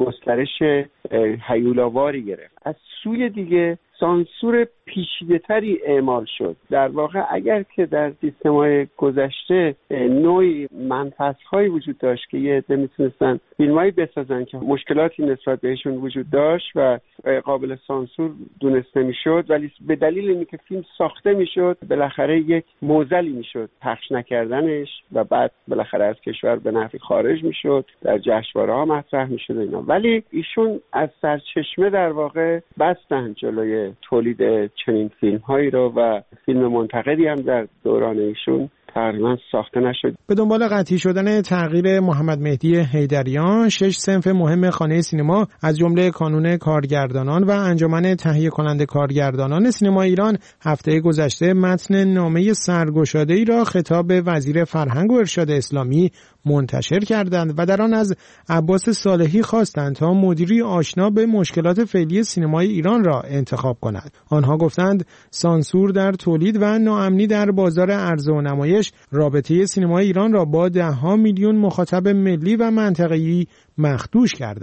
گسترش هیولاواری گرفت. از سوی دیگه سانسور پیچیده‌تری اعمال شد. در واقع اگر که در سیستم‌های گذشته نوعی منفذهایی وجود داشت که یه عده میتونستن فیلمایی بسازن که مشکلاتی نسبت بهشون وجود داشت و قابل سانسور دونسته میشد، ولی به دلیل اینکه فیلم ساخته میشد بالاخره یک معضلی میشد پخش نکردنش و بعد بالاخره از کشور به نفع خارج میشد، در جشنواره‌ها مطرح میشد اینا. ولی ایشون از سرچشمه در واقع بستن جلوی تولید چنین فیلم‌هایی رو و فیلم منتقدی هم در دوران ایشون تقریبا ساخته نشد. به دنبال قطعی شدن تغییر محمد مهدی حیدریان، 6 صنف مهم خانه سینما از جمله کانون کارگردانان و انجمن تهیه کننده کارگردانان سینما ایران هفته گذشته متن نامه سرگشاده‌ای را خطاب به وزیر فرهنگ و ارشاد اسلامی منتشر کردند و در آن از عباس صالحی خواستند تا مدیری آشنا به مشکلات فعلی سینمای ایران را انتخاب کند. آنها گفتند سانسور در تولید و ناامنی در بازار عرضه و نمایش رابطه سینمای ایران را با 10 میلیون مخاطب ملی و منطقه‌ای مخدوش کرده است.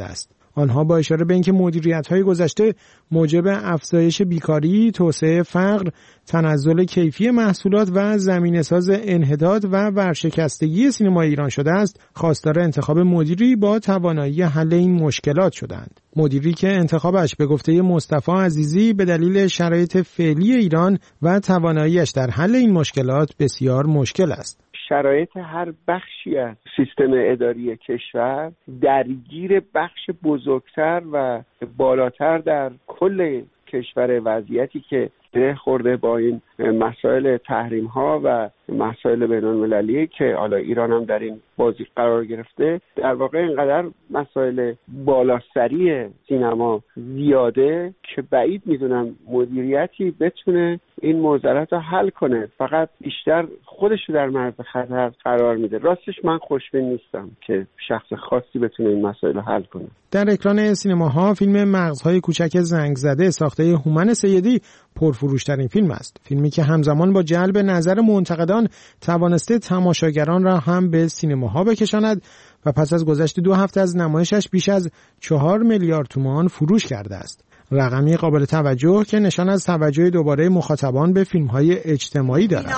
آنها با اشاره به اینکه مدیریت‌های گذشته موجب افزایش بیکاری، توسعه فقر، تنزل کیفی محصولات و زمینه‌ساز انحداد و ورشکستگی سینمای ایران شده است، خواستار انتخاب مدیری با توانایی حل این مشکلات شدند. مدیری که انتخابش به گفته مصطفی عزیزی به دلیل شرایط فعلی ایران و تواناییش در حل این مشکلات بسیار مشکل است. شرایط هر بخشی از سیستم اداری کشور درگیر بخش بزرگتر و بالاتر در کل کشور، وضعیتی که گره خورده با این مسائل تحریم ها و مسائل بین‌المللی که حالا ایران هم در این بازی قرار گرفته، در واقع اینقدر مسائل بالاسری سینما زیاده که بعید میدونم مدیریتی بتونه این معضلات رو حل کنه، فقط بیشتر خودش رو در معرض خطر قرار میده. راستش من خوشبین نیستم که شخص خاصی بتونه این مسائل رو حل کنه. در اکران سینماها فیلم مغزهای کوچک زنگ زده ساخته هومن سیدی پرفروشترین فیلم است. فیلمی که همزمان با جلب نظر منتقدان توانسته تماشاگران را هم به سینماها بکشاند و پس از گذشت 2 هفته از نمایشش بیش از 4 میلیارد تومان فروش کرده است. رقمی قابل توجه که نشان از توجه دوباره مخاطبان به فیلم‌های اجتماعی دارد.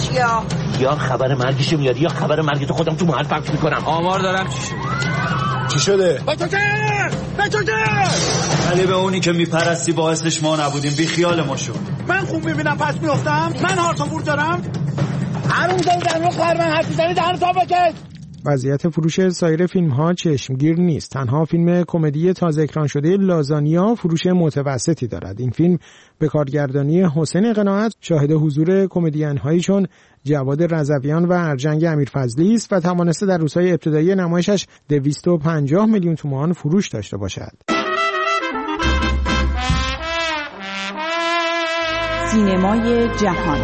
یا خبر مرگش میاد یا خبر مرگت خودم تو محل پخش میکنم. آمار دارم چی شده؟ بچه علی به اونی که میپرستی باعثش ما نبودیم، بی خیال ما شد. من خوب میبینم پس میافتم؟ من هارتوفور دارم؟ هرون زن در رو خواهر من حرف میزنی دهن تا بکش. وضعیت فروش سایر فیلم‌ها چشمگیر نیست. تنها فیلم کمدی تازه اکران شده لازانیا فروش متوسطی دارد. این فیلم به کارگردانی حسین قناعت شاهد حضور کمدین‌هایی چون جواد رضویان و ارجنگ امیرفضلی است و توانسته در روزهای ابتدایی نمایشش 250 میلیون تومان فروش داشته باشد. سینمای جهان.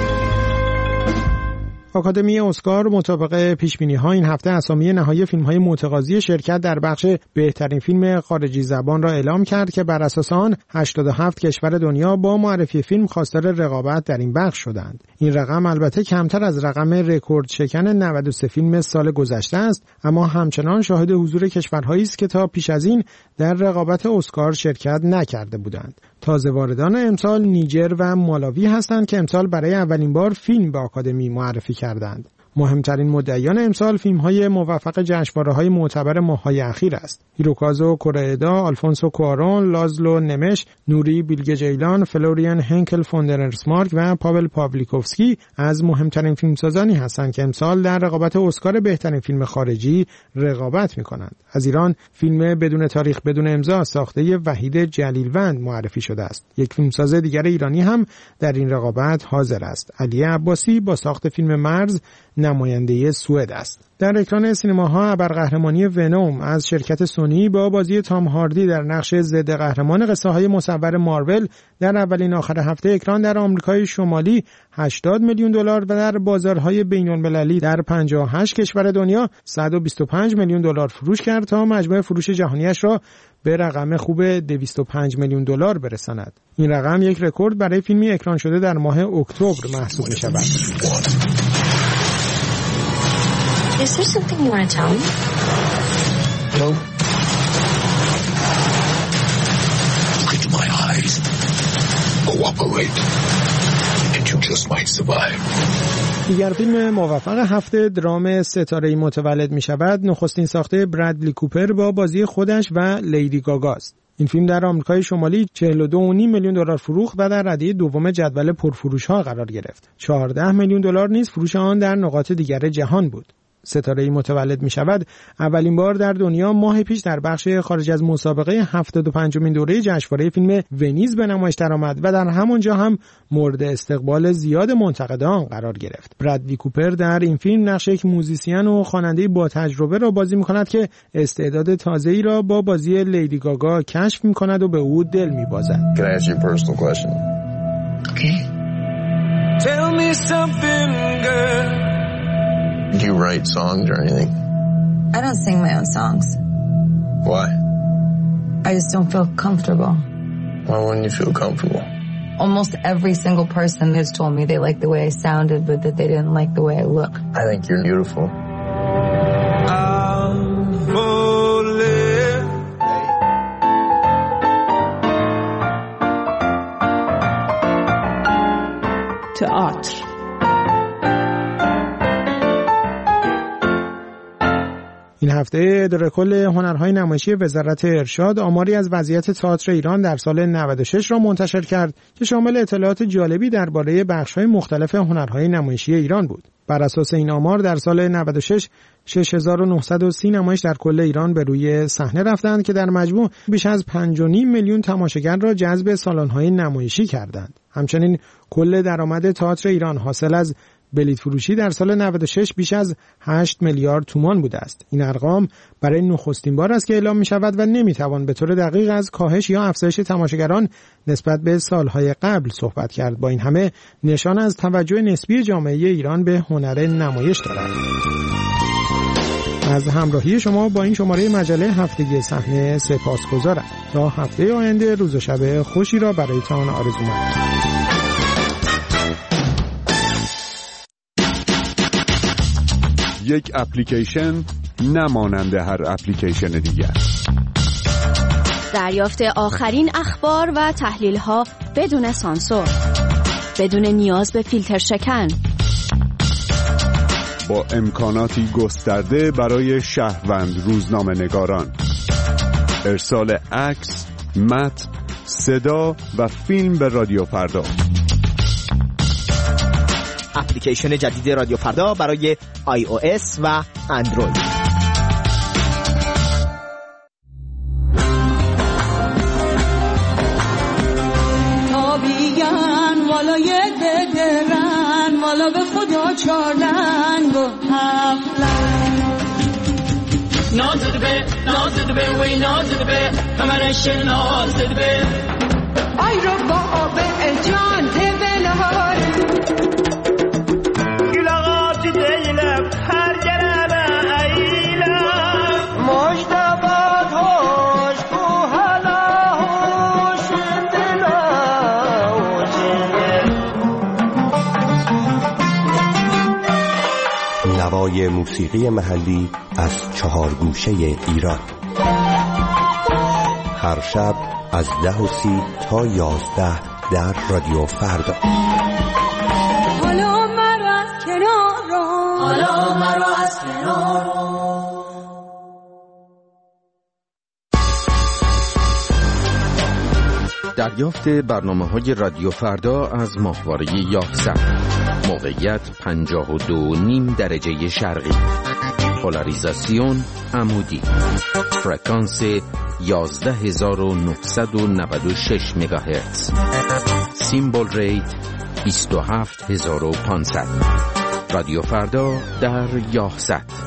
آکادمی اسکار مطابق پیشبینی‌ها این هفته اسامی نهایی فیلم‌های متقاضی شرکت در بخش بهترین فیلم خارجی زبان را اعلام کرد که بر اساس آن 87 کشور دنیا با معرفی فیلم خواستار رقابت در این بخش شدند. این رقم البته کمتر از رقم رکورد شکن 93 فیلم سال گذشته است، اما همچنان شاهد حضور کشورهایی است که تا پیش از این در رقابت اسکار شرکت نکرده بودند. تازه واردان امسال نیجر و مالاوی هستند که امسال برای اولین بار فیلم به آکادمی معرفی کردند. مهمترین مدعیان امسال فیلم‌های موفق جشنواره‌های معتبر ماه‌های اخیر است. هیروکازو کورادا، آلفونسو کوارون، لازلو نمش، نوری بیلگه جیلان، فلوریان هنکل فوندرسمارک و پاول پاولیکوفسکی از مهمترین فیلمسازانی هستند که امسال در رقابت اسکار بهترین فیلم خارجی رقابت می‌کنند. از ایران فیلم بدون تاریخ بدون امضا ساخته وحید جلیلوند معرفی شده است. یک فیلمساز دیگر ایرانی هم در این رقابت حاضر است. علی عباسی با ساخت فیلم مرز نماینده سوئد است. در اکران سینماها ابرقهرمانی ونوم از شرکت سونی با بازی تام هاردی در نقش ضد قهرمان قصه‌های مصور مارول در اولین آخر هفته اکران در آمریکای شمالی 80 میلیون دلار و در بازارهای بین‌المللی در 58 کشور دنیا 125 میلیون دلار فروش کرد تا مجموع فروش جهانیش را به رقم خوب 205 میلیون دلار برساند. این رقم یک رکورد برای فیلمی اکران شده در ماه اکتبر محسوب می‌شود. Is there something you want to tell me? No. Look into my eyes. Cooperate. And you just might survive. دیگر فیلم موفق هفته درام ستاره‌ای متولد می شود نخستین ساخته برادلی کوپر با بازی خودش و لیدی گاگا است. این فیلم در آمریکای شمالی 42.5 میلیون دلار فروخت و در رده دوم جدول پرفروش‌ها قرار گرفت. 14 میلیون دلار نیز فروش آن در نقاط دیگر جهان بود. ستاره‌ای متولد می شود اولین بار در دنیا ماه پیش در بخش خارج از مسابقه 75مین دوره جشنواره فیلم ونیز به نمایش درآمد و در همانجا هم مورد استقبال زیاد منتقدان قرار گرفت. برادلی کوپر در این فیلم نقش یک موزیسین و خواننده با تجربه را بازی می کند که استعداد تازه‌ای را با بازی لیدی گاگا کشف می کند و به او دل می بازد. Can I ask you a personal question? Okay. Tell me something, girl. Do you write songs or anything? I don't sing my own songs. Why? I just don't feel comfortable. Why wouldn't you feel comfortable? Almost every single person has told me they like the way I sounded, but that they didn't like the way I look. I think you're beautiful. تئاتر. این هفته در کل هنرهای نمایشی وزارت ارشاد آماری از وضعیت تئاتر ایران در سال 96 را منتشر کرد که شامل اطلاعات جالبی درباره بخش‌های مختلف هنرهای نمایشی ایران بود. بر اساس این آمار در سال 96 6930 نمایش در کل ایران به روی صحنه رفتند که در مجموع بیش از 5.5 میلیون تماشاگر را جذب سالن‌های نمایشی کردند. همچنین کل درآمد تئاتر ایران حاصل از بلیط فروشی در سال 96 بیش از 8 میلیارد تومان بوده است. این ارقام برای نخستین بار است که اعلام می شود و نمی توان به طور دقیق از کاهش یا افزایش تماشاگران نسبت به سالهای قبل صحبت کرد. با این همه نشان از توجه نسبی جامعه ایران به هنر نمایش دارد. از همراهی شما با این شماره مجله هفتگی صحنه سپاسگزارم. تا هفته آینده روز و شب خوشی را برایتان آرزو می‌کنم. یک اپلیکیشن نمانند هر اپلیکیشن دیگر. دریافت آخرین اخبار و تحلیل‌ها بدون سانسور، بدون نیاز به فیلتر شکن، با امکاناتی گسترده برای شهروند روزنامه‌نگاران، ارسال عکس، متن، صدا و فیلم به رادیو فردا. اپلیکیشن جدید رادیو فردا برای iOS و اندروید. تابیگن والا یه ددرن والا به خدا چارلنگ و هفلن نازد به وی نازد به همرش نازد به آی رو با آب جان تبلهار نوای موسیقی محلی از 4 گوشه ایران. هر شب از 10:30 تا 11 در رادیو فردا. حالا مرا از کنار دریافت برنامه‌های رادیو فردا از ماهواره یاهصد. موقعیت 52.5 درجه شرقی. پولاریزاسیون عمودی. فرکانس 11996 مگاهرتز. سیمبل ریت 27500. رادیو فردا در یاهصد.